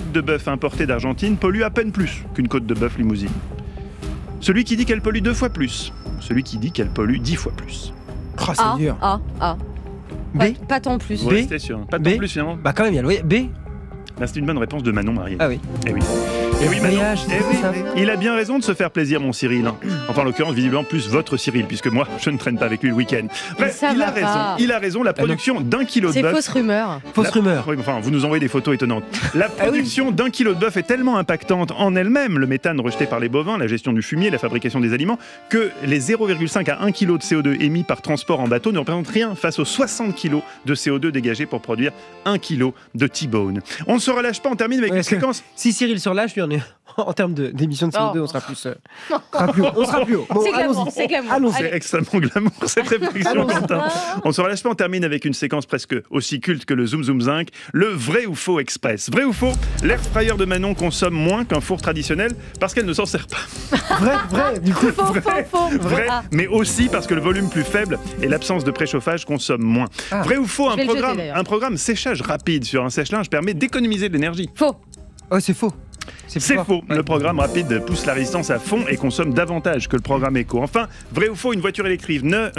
côte de bœuf importée d'Argentine pollue à peine plus qu'une côte de bœuf limousine. Celui qui dit qu'elle pollue 2 fois plus. Celui qui dit qu'elle pollue 10 fois plus. Oh, c'est dur. B. Pas tant plus. Ouais, c'était sûr. Pas tant plus finalement. Bah quand même, il y a le B. Là, c'est une bonne réponse de Manon Marielle. Ah oui. Eh oui. Eh oui, Manon. Voyage, Eh oui. Il a bien raison de se faire plaisir, mon Cyril. Enfin, en l'occurrence, visiblement plus votre Cyril, puisque moi, je ne traîne pas avec lui le week-end. Bref, ça il va a raison. pas. Il a raison. La production d'un kilo de C'est bœuf. fausse rumeur. Fausse rumeur. Oui, enfin, vous nous envoyez des photos étonnantes. La production d'un kilo de bœuf est tellement impactante en elle-même, le méthane rejeté par les bovins, la gestion du fumier, la fabrication des aliments, que les 0,5 à 1 kg de CO2 émis par transport en bateau ne représentent rien face aux 60 kg de CO2 dégagés pour produire 1 kg de T-bone. On ne se relâche pas, on termine avec une séquence. Si Cyril se relâche, lui, on est en termes d'émissions de CO2, on sera plus. On sera plus haut. Bon, C'est glamour, allons-y. c'est glamour. Allons-y. C'est extrêmement glamour cette réflexion, Quentin. On se relâche pas, on termine avec une séquence presque aussi culte que le Zoom Zoom Zinc, le vrai ou faux express. Vrai ou faux, l'air fryer de Manon consomme moins qu'un four traditionnel parce qu'elle ne s'en sert pas. Vrai, du coup. Vrai, mais aussi parce que le volume plus faible et l'absence de préchauffage consomment moins. Vrai ou faux, Je vais le jeter, d'ailleurs. un programme séchage rapide sur un sèche-linge permet d'économiser de l'énergie. Faux. Oh, c'est faux. C'est faux. Le programme rapide pousse la résistance à fond et consomme davantage que le programme éco. Enfin, vrai ou faux, une voiture électrique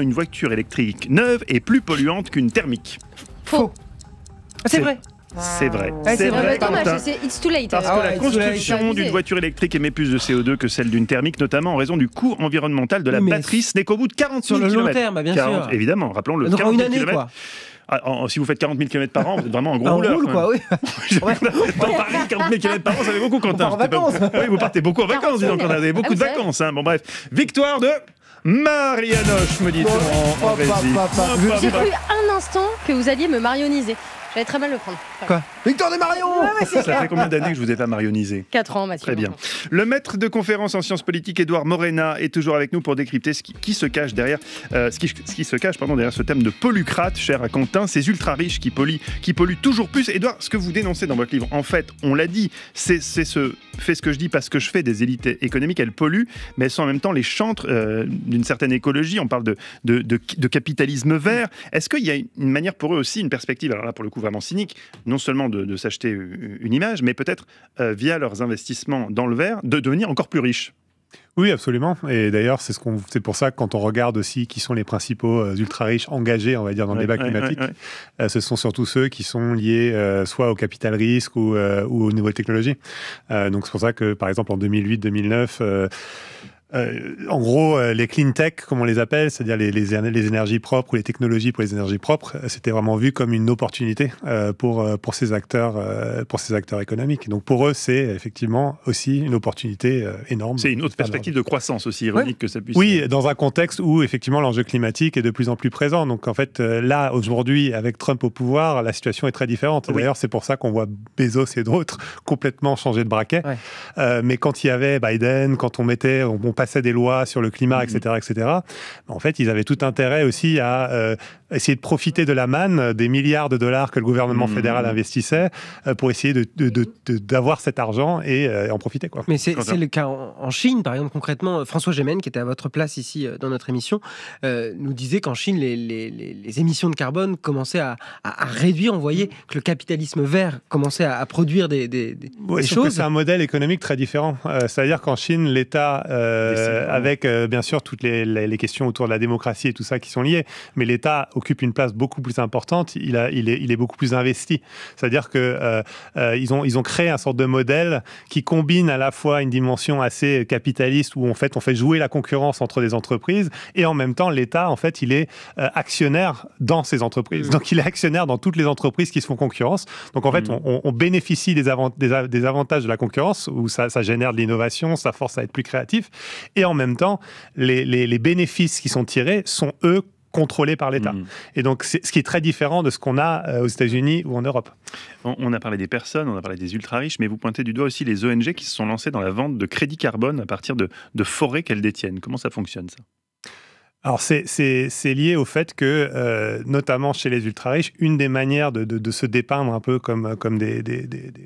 neuve est plus polluante qu'une thermique. Faux. C'est vrai. C'est vrai. C'est vrai. Quentin. Dommage, c'est it's too late. Parce que la it's construction too late. d'une voiture électrique émet plus de CO2 que celle d'une thermique, notamment en raison du coût environnemental de la Mais batterie. Ce n'est qu'au bout de 40 000 sur le long km. terme, bien sûr. Évidemment, rappelons-le. Donc en 40 une 000 année, km. quoi. Si vous faites 40 000 km par an, vous êtes vraiment un gros On rouleur. roule, quand quoi, oui. même. Dans Paris, 40 000 km par an, ça fait beaucoup, Quentin. On part en Je sais pas- vacances. Oui, vous partez beaucoup en vacances, dis donc, Quentin. Vous avez beaucoup de Ah, vous vacances. Bon, bref. Victoire de Marianoche, me dit-on en régie. J'ai cru un instant que vous alliez me marioniser. J'allais très mal le prendre. Quoi Victoire de Marion. Ça fait combien d'années que je vous ai pas marionnisé? 4 ans, Mathieu. Très bien. Le maître de conférence en sciences politiques, Édouard Morena, est toujours avec nous pour décrypter ce qui se cache derrière, derrière ce thème de pollucrate, cher à Quentin, ces ultra-riches qui polluent toujours plus. Édouard, ce que vous dénoncez dans votre livre, en fait, on l'a dit, c'est fais ce que je dis parce que je fais des élites économiques, elles polluent, mais elles sont en même temps les chantres d'une certaine écologie. On parle de capitalisme vert. Est-ce qu'il y a une manière pour eux aussi, une perspective, alors là pour le coup vraiment cynique, non seulement de s'acheter une image, mais peut-être via leurs investissements dans le vert, de devenir encore plus riches? Oui, absolument. Et d'ailleurs, c'est pour ça que quand on regarde aussi qui sont les principaux ultra-riches engagés, on va dire, dans le débat climatique, ce sont surtout ceux qui sont liés soit au capital risque ou aux nouvelles technologies. Donc c'est pour ça que, par exemple, en 2008-2009, en gros, les clean tech, comme on les appelle, c'est-à-dire les énergies propres ou les technologies pour les énergies propres, c'était vraiment vu comme une opportunité pour ces acteurs économiques. Donc pour eux, c'est effectivement aussi une opportunité énorme. C'est une autre perspective de croissance aussi ironique que ça puisse. Oui, dans un contexte où effectivement l'enjeu climatique est de plus en plus présent. Donc en fait, là aujourd'hui, avec Trump au pouvoir, la situation est très différente. Et d'ailleurs, c'est pour ça qu'on voit Bezos et d'autres complètement changer de braquet. Mais quand il y avait Biden, quand on passait des lois sur le climat, etc., en fait, ils avaient tout intérêt aussi à essayer de profiter de la manne, des milliards de dollars que le gouvernement fédéral investissait pour essayer d'avoir cet argent et en profiter, quoi. Mais c'est le cas en Chine, par exemple, concrètement. François Gémen, qui était à votre place ici dans notre émission, nous disait qu'en Chine, les émissions de carbone commençaient à réduire. On voyait que le capitalisme vert commençait à produire des choses. C'est un modèle économique très différent. C'est-à-dire qu'en Chine, l'État, avec bien sûr toutes les questions autour de la démocratie et tout ça qui sont liées, mais l'État occupe une place beaucoup plus importante, il est beaucoup plus investi. C'est-à-dire qu'ils ont créé un sorte de modèle qui combine à la fois une dimension assez capitaliste où en fait on fait jouer la concurrence entre des entreprises et en même temps l'État en fait il est actionnaire dans ces entreprises. Donc il est actionnaire dans toutes les entreprises qui se font concurrence. Donc en fait on bénéficie des avantages de la concurrence où ça génère de l'innovation, ça force à être plus créatif et en même temps les bénéfices qui sont tirés sont eux contrôlés par l'État. Et donc, c'est ce qui est très différent de ce qu'on a aux États-Unis ou en Europe. On a parlé des personnes, on a parlé des ultra-riches, mais vous pointez du doigt aussi les ONG qui se sont lancées dans la vente de crédits carbone à partir de forêts qu'elles détiennent. Comment ça fonctionne, ça ? Alors, c'est lié au fait que, notamment chez les ultra-riches, une des manières de se dépeindre un peu comme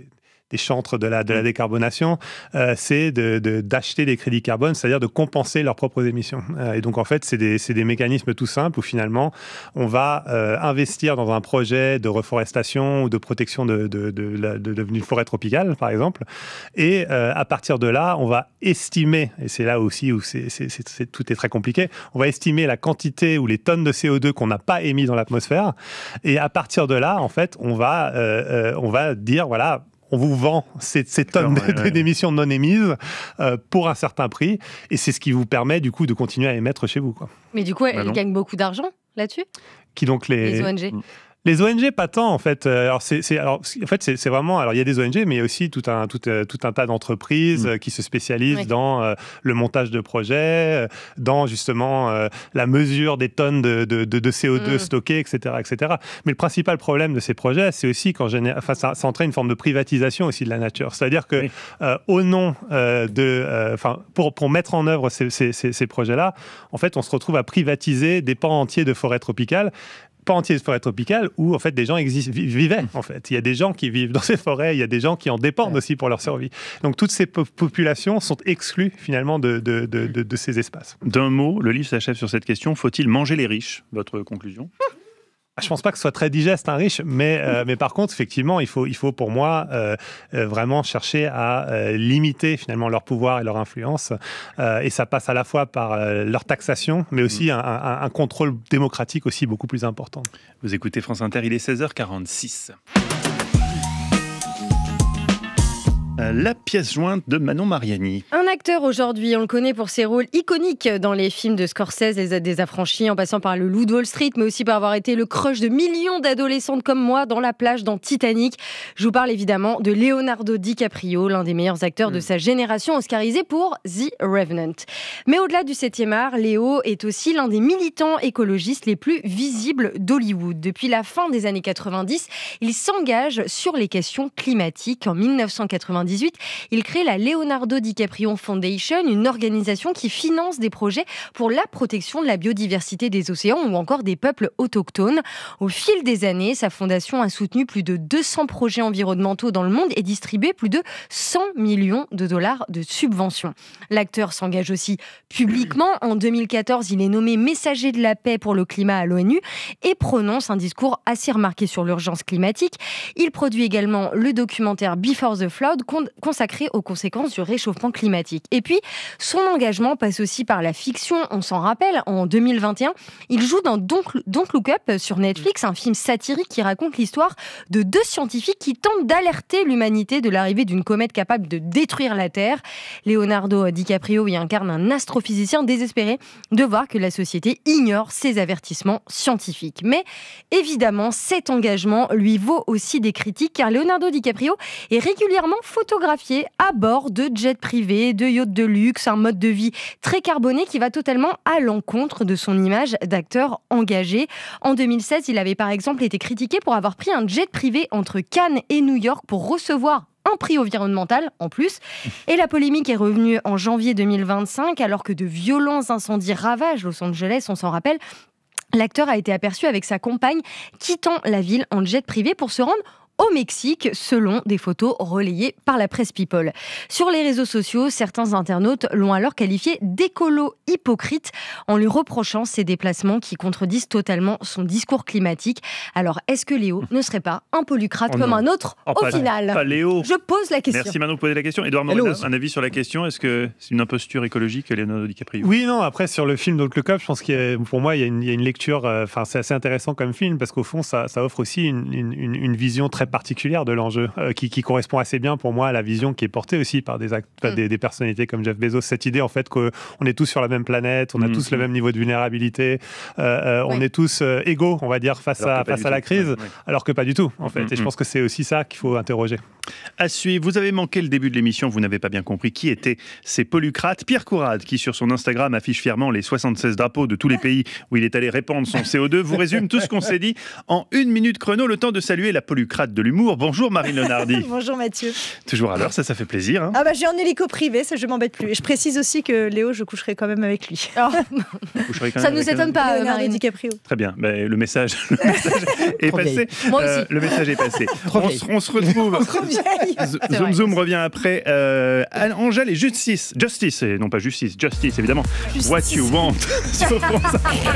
chantres de la décarbonation, c'est d'acheter des crédits carbone, c'est-à-dire de compenser leurs propres émissions. Et donc, en fait, c'est des mécanismes tout simples où finalement, on va investir dans un projet de reforestation ou de protection d'une forêt tropicale, par exemple. Et à partir de là, on va estimer, et c'est là aussi où tout est très compliqué, on va estimer la quantité ou les tonnes de CO2 qu'on n'a pas émis dans l'atmosphère. Et à partir de là, en fait, on va dire, voilà, on vous vend ces tonnes d'émissions non émises pour un certain prix. Et c'est ce qui vous permet, du coup, de continuer à émettre chez vous, quoi. Mais du coup, elle gagne beaucoup d'argent là-dessus ? Qui donc les ONG Les ONG, pas tant, en fait. En fait, c'est vraiment... Alors, il y a des ONG, mais il y a aussi tout un tas d'entreprises qui se spécialisent dans le montage de projets, dans, justement, la mesure des tonnes de CO2 stockées, etc., etc. Mais le principal problème de ces projets, c'est aussi ça entraîne une forme de privatisation aussi de la nature. C'est-à-dire que, au nom pour mettre en œuvre ces projets-là, en fait, on se retrouve à privatiser des pans entiers de forêts tropicales où en fait des gens vivaient en fait. Il y a des gens qui vivent dans ces forêts, il y a des gens qui en dépendent aussi pour leur survie. Donc toutes ces populations sont exclues finalement de ces espaces. D'un mot, le livre s'achève sur cette question, faut-il manger les riches ? Votre conclusion ? Je ne pense pas que ce soit très digeste un riche, mais par contre, effectivement, il faut pour moi vraiment chercher à limiter finalement leur pouvoir et leur influence. Et ça passe à la fois par leur taxation, mais aussi un contrôle démocratique aussi beaucoup plus important. Vous écoutez France Inter, il est 16h46. La pièce jointe de Manon Mariani. Un acteur aujourd'hui, on le connaît pour ses rôles iconiques dans les films de Scorsese, Les Désaffranchis, en passant par Le Loup de Wall Street, mais aussi par avoir été le crush de millions d'adolescentes comme moi dans La plage dans Titanic. Je vous parle évidemment de Leonardo DiCaprio, l'un des meilleurs acteurs de sa génération, oscarisé pour The Revenant. Mais au-delà du 7e art, Léo est aussi l'un des militants écologistes les plus visibles d'Hollywood. Depuis la fin des années 90, il s'engage sur les questions climatiques. En 1998, il crée la Leonardo DiCaprio Foundation, une organisation qui finance des projets pour la protection de la biodiversité des océans ou encore des peuples autochtones. Au fil des années, sa fondation a soutenu plus de 200 projets environnementaux dans le monde et distribué plus de 100 millions de dollars de subventions. L'acteur s'engage aussi publiquement. En 2014, il est nommé messager de la paix pour le climat à l'ONU et prononce un discours assez remarqué sur l'urgence climatique. Il produit également le documentaire Before the Flood, consacré aux conséquences du réchauffement climatique. Et puis, son engagement passe aussi par la fiction. On s'en rappelle, en 2021, il joue dans Don't Look Up sur Netflix, un film satirique qui raconte l'histoire de 2 scientifiques qui tentent d'alerter l'humanité de l'arrivée d'une comète capable de détruire la Terre. Leonardo DiCaprio y incarne un astrophysicien désespéré de voir que la société ignore ses avertissements scientifiques. Mais évidemment, cet engagement lui vaut aussi des critiques, car Leonardo DiCaprio est régulièrement photographié à bord de jets privés, de yachts de luxe, un mode de vie très carboné qui va totalement à l'encontre de son image d'acteur engagé. En 2016, il avait par exemple été critiqué pour avoir pris un jet privé entre Cannes et New York pour recevoir un prix environnemental en plus. Et la polémique est revenue en janvier 2025 alors que de violents incendies ravagent Los Angeles, on s'en rappelle. L'acteur a été aperçu avec sa compagne quittant la ville en jet privé pour se rendre au Mexique, selon des photos relayées par la presse People. Sur les réseaux sociaux, certains internautes l'ont alors qualifié d'écolo hypocrite en lui reprochant ses déplacements qui contredisent totalement son discours climatique. Alors, est-ce que Léo ne serait pas un polucrate comme un autre au final ? Pas Léo. Je pose la question. Merci Manon de poser la question. Édouard Morena, un avis sur la question ? Est-ce que c'est une imposture écologique, Leonardo DiCaprio ? Oui, non, après sur le film Don't Look Up, je pense pour moi il y a une lecture, c'est assez intéressant comme film parce qu'au fond ça offre aussi une vision très particulière de l'enjeu qui correspond assez bien pour moi à la vision qui est portée aussi par des personnalités comme Jeff Bezos. Cette idée en fait qu'on est tous sur la même planète, on a tous le même niveau de vulnérabilité, on est tous égaux, on va dire, face à la crise, alors que pas du tout en fait. Et je pense que c'est aussi ça qu'il faut interroger. À suivre, vous avez manqué le début de l'émission, vous n'avez pas bien compris qui étaient ces polucrates. Pierre Courade, qui sur son Instagram affiche fièrement les 76 drapeaux de tous les pays où il est allé répandre son CO2, vous résume tout ce qu'on s'est dit en 1 minute chrono, le temps de saluer la polucrate de de l'humour. Bonjour Marine Lenardi. Bonjour Mathieu. Toujours à l'heure, ça fait plaisir. Hein. Ah bah j'ai un hélico privé, ça je m'embête plus. Et je précise aussi que Léo, je coucherai quand même avec lui. Ça ne nous étonne pas, Leonardo Marine. DiCaprio. Très bien, le message est passé. Moi aussi. Le message est passé. On se retrouve. Zoom Zoom revient après. Angèle et Justice, et non pas Justice, Justice évidemment. Justice. What You Want sur France Inter.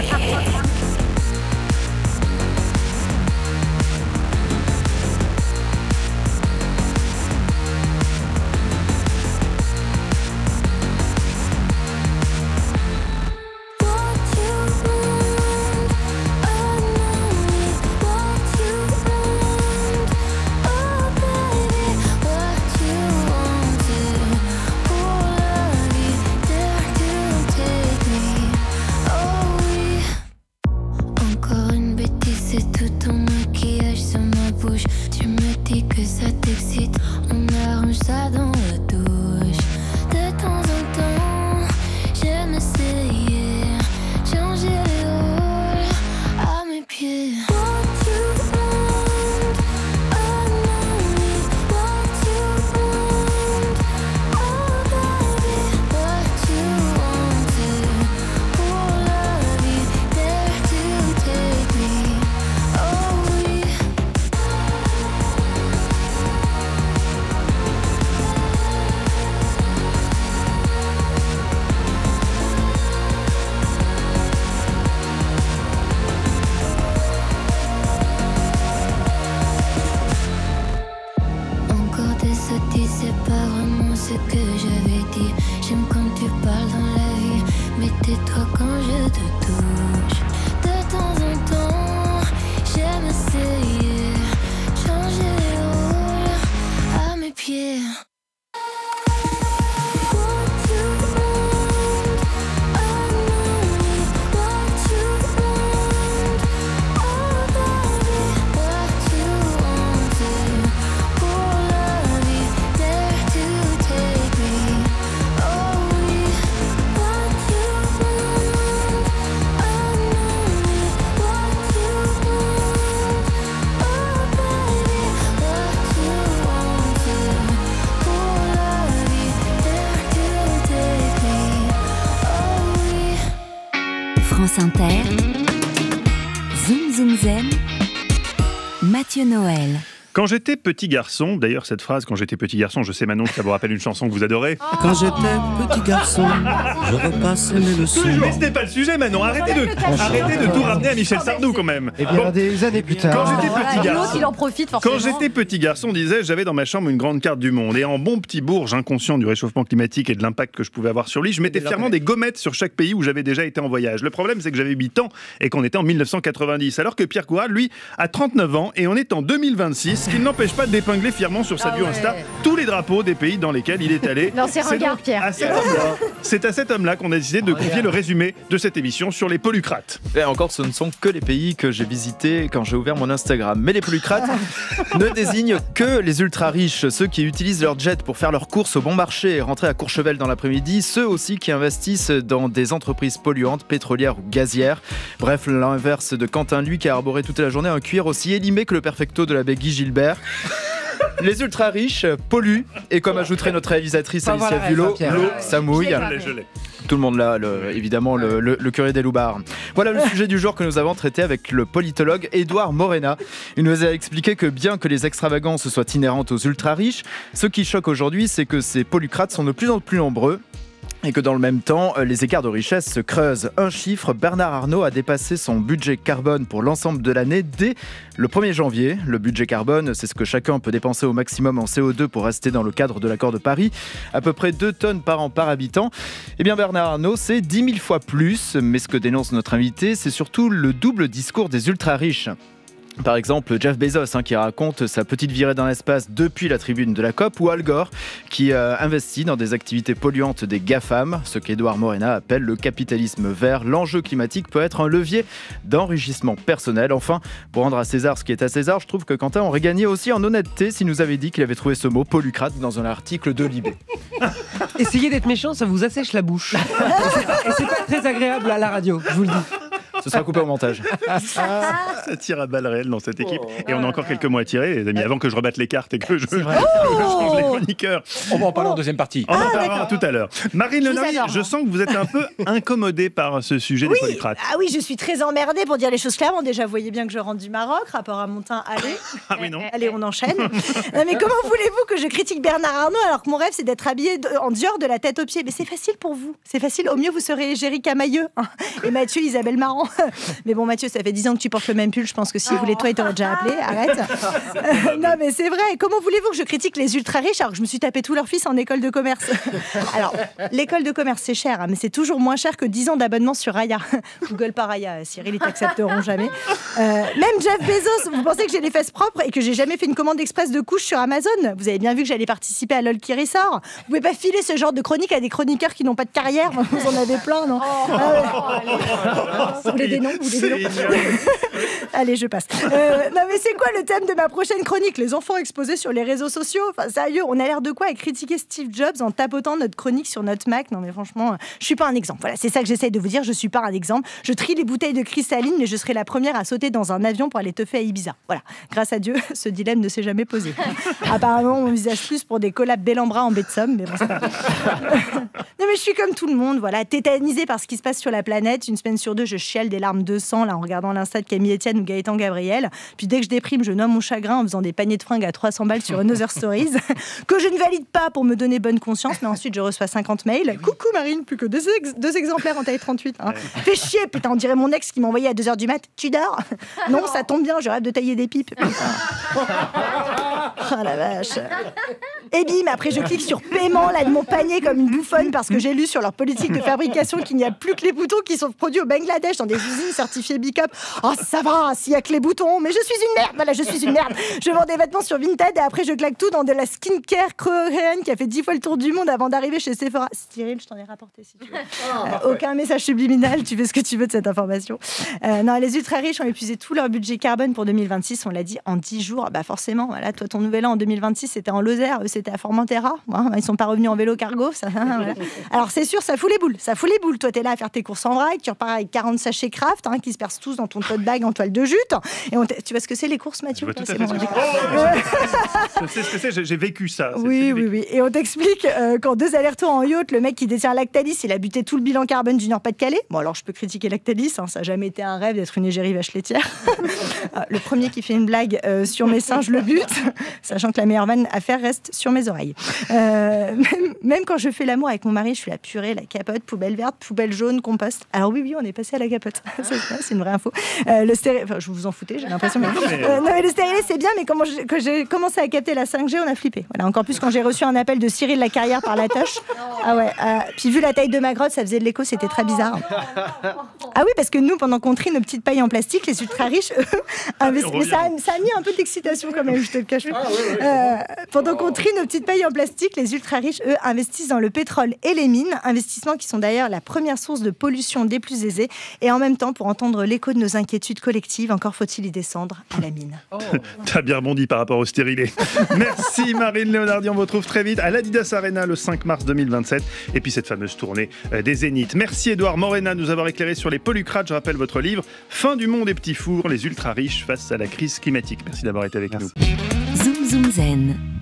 France Inter, Zoom Zoom Zen, Mathieu Noël. Quand j'étais petit garçon, d'ailleurs cette phrase, quand j'étais petit garçon, je sais Manon que ça vous rappelle une chanson que vous adorez. Quand j'étais petit garçon, je repassais mes leçons. Mais ce n'est pas le sujet Manon, arrêtez de tout ramener à Michel Sardou quand même. Et bien des années plus tard. Quand j'étais petit garçon, il en profite forcément. Quand j'étais petit garçon, disais, j'avais dans ma chambre une grande carte du monde. Et en bon petit bourge, inconscient du réchauffement climatique et de l'impact que je pouvais avoir sur lui, je mettais fièrement des gommettes sur chaque pays où j'avais déjà été en voyage. Le problème, c'est que j'avais 8 ans et qu'on était en 1990. Alors que Pierre Courade, lui, a 39 ans et on est en 2026, ce qui ne l'empêche pas d'épingler fièrement sur sa bio Insta tous les drapeaux des pays dans lesquels il est allé. Non, c'est ringard, Pierre. C'est à cet homme-là qu'on a décidé de confier le résumé de cette émission sur les polucrates. Et encore, ce ne sont que les pays que j'ai visités quand j'ai ouvert mon Instagram. Mais les polucrates ne désignent que les ultra riches, ceux qui utilisent leur jet pour faire leurs courses au bon marché et rentrer à Courchevel dans l'après-midi, ceux aussi qui investissent dans des entreprises polluantes, pétrolières ou gazières. Bref, l'inverse de Quentin, lui qui a arboré toute la journée un cuir aussi élimé que le perfecto de l'abbé Guy Gilbert. Les ultra riches polluent et comme ajouterait notre réalisatrice Alicia Vulot, l'eau ça mouille. Je l'ai. Tout le monde là, évidemment, le curé des Loubards. Voilà le sujet du jour que nous avons traité avec le politologue Édouard Morena. Il nous a expliqué que bien que les extravagances soient inhérentes aux ultra riches, ce qui choque aujourd'hui, c'est que ces polucrates sont de plus en plus nombreux. Et que dans le même temps, les écarts de richesse se creusent. Un chiffre, Bernard Arnault a dépassé son budget carbone pour l'ensemble de l'année dès le 1er janvier. Le budget carbone, c'est ce que chacun peut dépenser au maximum en CO2 pour rester dans le cadre de l'accord de Paris. À peu près 2 tonnes par an par habitant. Eh bien Bernard Arnault, c'est 10 000 fois plus. Mais ce que dénonce notre invité, c'est surtout le double discours des ultra-riches. Par exemple, Jeff Bezos qui raconte sa petite virée dans l'espace depuis la tribune de la COP, ou Al Gore qui investit dans des activités polluantes des GAFAM, ce qu'Édouard Morena appelle le capitalisme vert. L'enjeu climatique peut être un levier d'enrichissement personnel. Enfin, pour rendre à César ce qui est à César, je trouve que Quentin aurait gagné aussi en honnêteté s'il nous avait dit qu'il avait trouvé ce mot polucrate dans un article de Libé. Essayez d'être méchant, ça vous assèche la bouche. Et c'est pas très agréable à la radio, je vous le dis. Ce sera coupé au montage. Ça tire à balles réelles dans cette équipe. Et on a encore quelques mots à tirer, les amis, avant que je rebatte les cartes et que je change les chroniqueurs. On va en parler en deuxième partie. On en parlera tout à l'heure. Marine Lenardi, je sens que vous êtes un peu incommodée par ce sujet des polycrates. Ah oui, je suis très emmerdée pour dire les choses clairement. Déjà, vous voyez bien que je rentre du Maroc, rapport à mon teint, allez. Ah oui, non. Allez, on enchaîne. Non, mais comment voulez-vous que je critique Bernard Arnault alors que mon rêve, c'est d'être habillée en Dior de la tête aux pieds? Mais c'est facile pour vous. C'est facile. Au mieux, vous serez Géry Camailleux et Mathieu Isabelle Marant. Mais bon, Mathieu, ça fait 10 ans que tu portes le même pull. Je pense que si vous voulais, toi, il t'aurait déjà appelé. Arrête. Non, mais c'est vrai. Comment voulez-vous que je critique les ultra-riches alors que je me suis tapé tous leurs fils en école de commerce? Alors, l'école de commerce, c'est cher, hein, mais c'est toujours moins cher que 10 ans d'abonnement sur Raya. Google pas Raya, Cyril, ils t'accepteront jamais. Même Jeff Bezos, vous pensez que j'ai les fesses propres et que j'ai jamais fait une commande express de couches sur Amazon? Vous avez bien vu que j'allais participer à LOL qui ressort. Vous pouvez pas filer ce genre de chronique à des chroniqueurs qui n'ont pas de carrière. Vous en avez plein, non? Vous voulez des noms? Allez, je passe. Non, mais c'est quoi le thème de ma prochaine chronique? Les enfants exposés sur les réseaux sociaux? Enfin, sérieux, on a l'air de quoi à critiquer Steve Jobs en tapotant notre chronique sur notre Mac? Non, mais franchement, je suis pas un exemple. Voilà, c'est ça que j'essaye de vous dire. Je suis pas un exemple. Je trie les bouteilles de cristalline, mais je serai la première à sauter dans un avion pour aller teuffer à Ibiza. Voilà. Grâce à Dieu, ce dilemme ne s'est jamais posé. Apparemment, on envisage plus pour des collabs Bellambra en baie de Somme, mais bon, c'est pas grave. Non, mais je suis comme tout le monde, voilà, tétanisée par ce qui se passe sur la planète. Une semaine sur deux, je chiale des larmes de sang là en regardant l'Insta de Camille Etienne ou Gaëtan Gabriel. Puis dès que je déprime, je nomme mon chagrin en faisant des paniers de fringues à 300 balles sur Another Stories que je ne valide pas pour me donner bonne conscience, mais ensuite je reçois 50 mails. Coucou Marine, plus que deux exemplaires en taille 38. Hein. Fais chier, putain, on dirait mon ex qui m'envoyait à 2h du mat. Tu dors? Non, ça tombe bien, je rêve de tailler des pipes. Oh la vache. Et bim, après je clique sur paiement là de mon panier comme une bouffonne parce que j'ai lu sur leur politique de fabrication qu'il n'y a plus que les boutons qui sont produits au Bangladesh dans des usines certifiées Bicup. Oh ça va, s'il y a que les boutons, mais je suis une merde, voilà, je suis une merde. Je vends des vêtements sur Vinted et après je claque tout dans de la skincare coréenne qui a fait 10 fois le tour du monde avant d'arriver chez Sephora. Cyril, je t'en ai rapporté si tu veux. Aucun message subliminal, tu fais ce que tu veux de cette information. Non, les ultra riches ont épuisé tout leur budget carbone pour 2026, on l'a dit, en 10 jours. Bah forcément, voilà, toi ton nouvel an en 2026 c'était en Lozère, eux c'était à Formentera. Ils sont pas revenus en vélo cargo, ça. Voilà. Alors c'est sûr, ça fout les boules. Toi t'es là à faire tes courses en vrac, tu repars avec 40 sachets Kraft qui se percent tous dans ton tote bag en toile de jute. Et tu vois ce que c'est les courses, Mathieu? Je sais ce que c'est, j'ai vécu ça. Oui. Et on t'explique qu'en 2 allers-retours en yacht, le mec qui détient Lactalis, il a buté tout le bilan carbone du Nord-Pas-de-Calais. Bon, alors je peux critiquer Lactalis, ça n'a jamais été un rêve d'être une égérie vache laitière. Le premier qui fait une blague sur mes seins, je le bute, sachant que la meilleure vanne à faire reste sur mes oreilles. Même quand je fais l'amour avec mon mari, je suis la purée, la capote, poubelle verte, poubelle jaune, compost. Alors oui, on est passé à la capote. C'est une vraie info. Le stérilet, enfin, je vous en foutais, j'ai l'impression. Non, mais le stérilet, c'est bien, mais quand j'ai commencé à capter la 5G, on a flippé. Voilà, encore plus quand j'ai reçu un appel de Cyril Lacarrière par la tâche. Ah ouais. Puis vu la taille de ma grotte, ça faisait de l'écho, c'était très bizarre. Ah oui, parce que nous, pendant qu'on trie nos petites pailles en plastique, les ultra riches, eux, investissent. Ça a mis un peu d'excitation quand même, je te le cache pas. Pendant qu'on trie nos petites pailles en plastique, les ultra riches, eux, investissent dans le pétrole et les mines, investissements qui sont d'ailleurs la première source de pollution des plus aisés. Et en même temps, pour entendre l'écho de nos inquiétudes collectives, encore faut-il y descendre à la mine. T'as bien rebondi par rapport au stérilet. Merci Marine Lenardi, on vous retrouve très vite à l'Adidas Arena le 5 mars 2027. Et puis cette fameuse tournée des Zéniths. Merci Édouard Morena de nous avoir éclairé sur les polycrates. Je rappelle votre livre Fin du monde et petits fours, les ultra riches face à la crise climatique. Merci d'avoir été avec nous. Zoom Zoom Zen.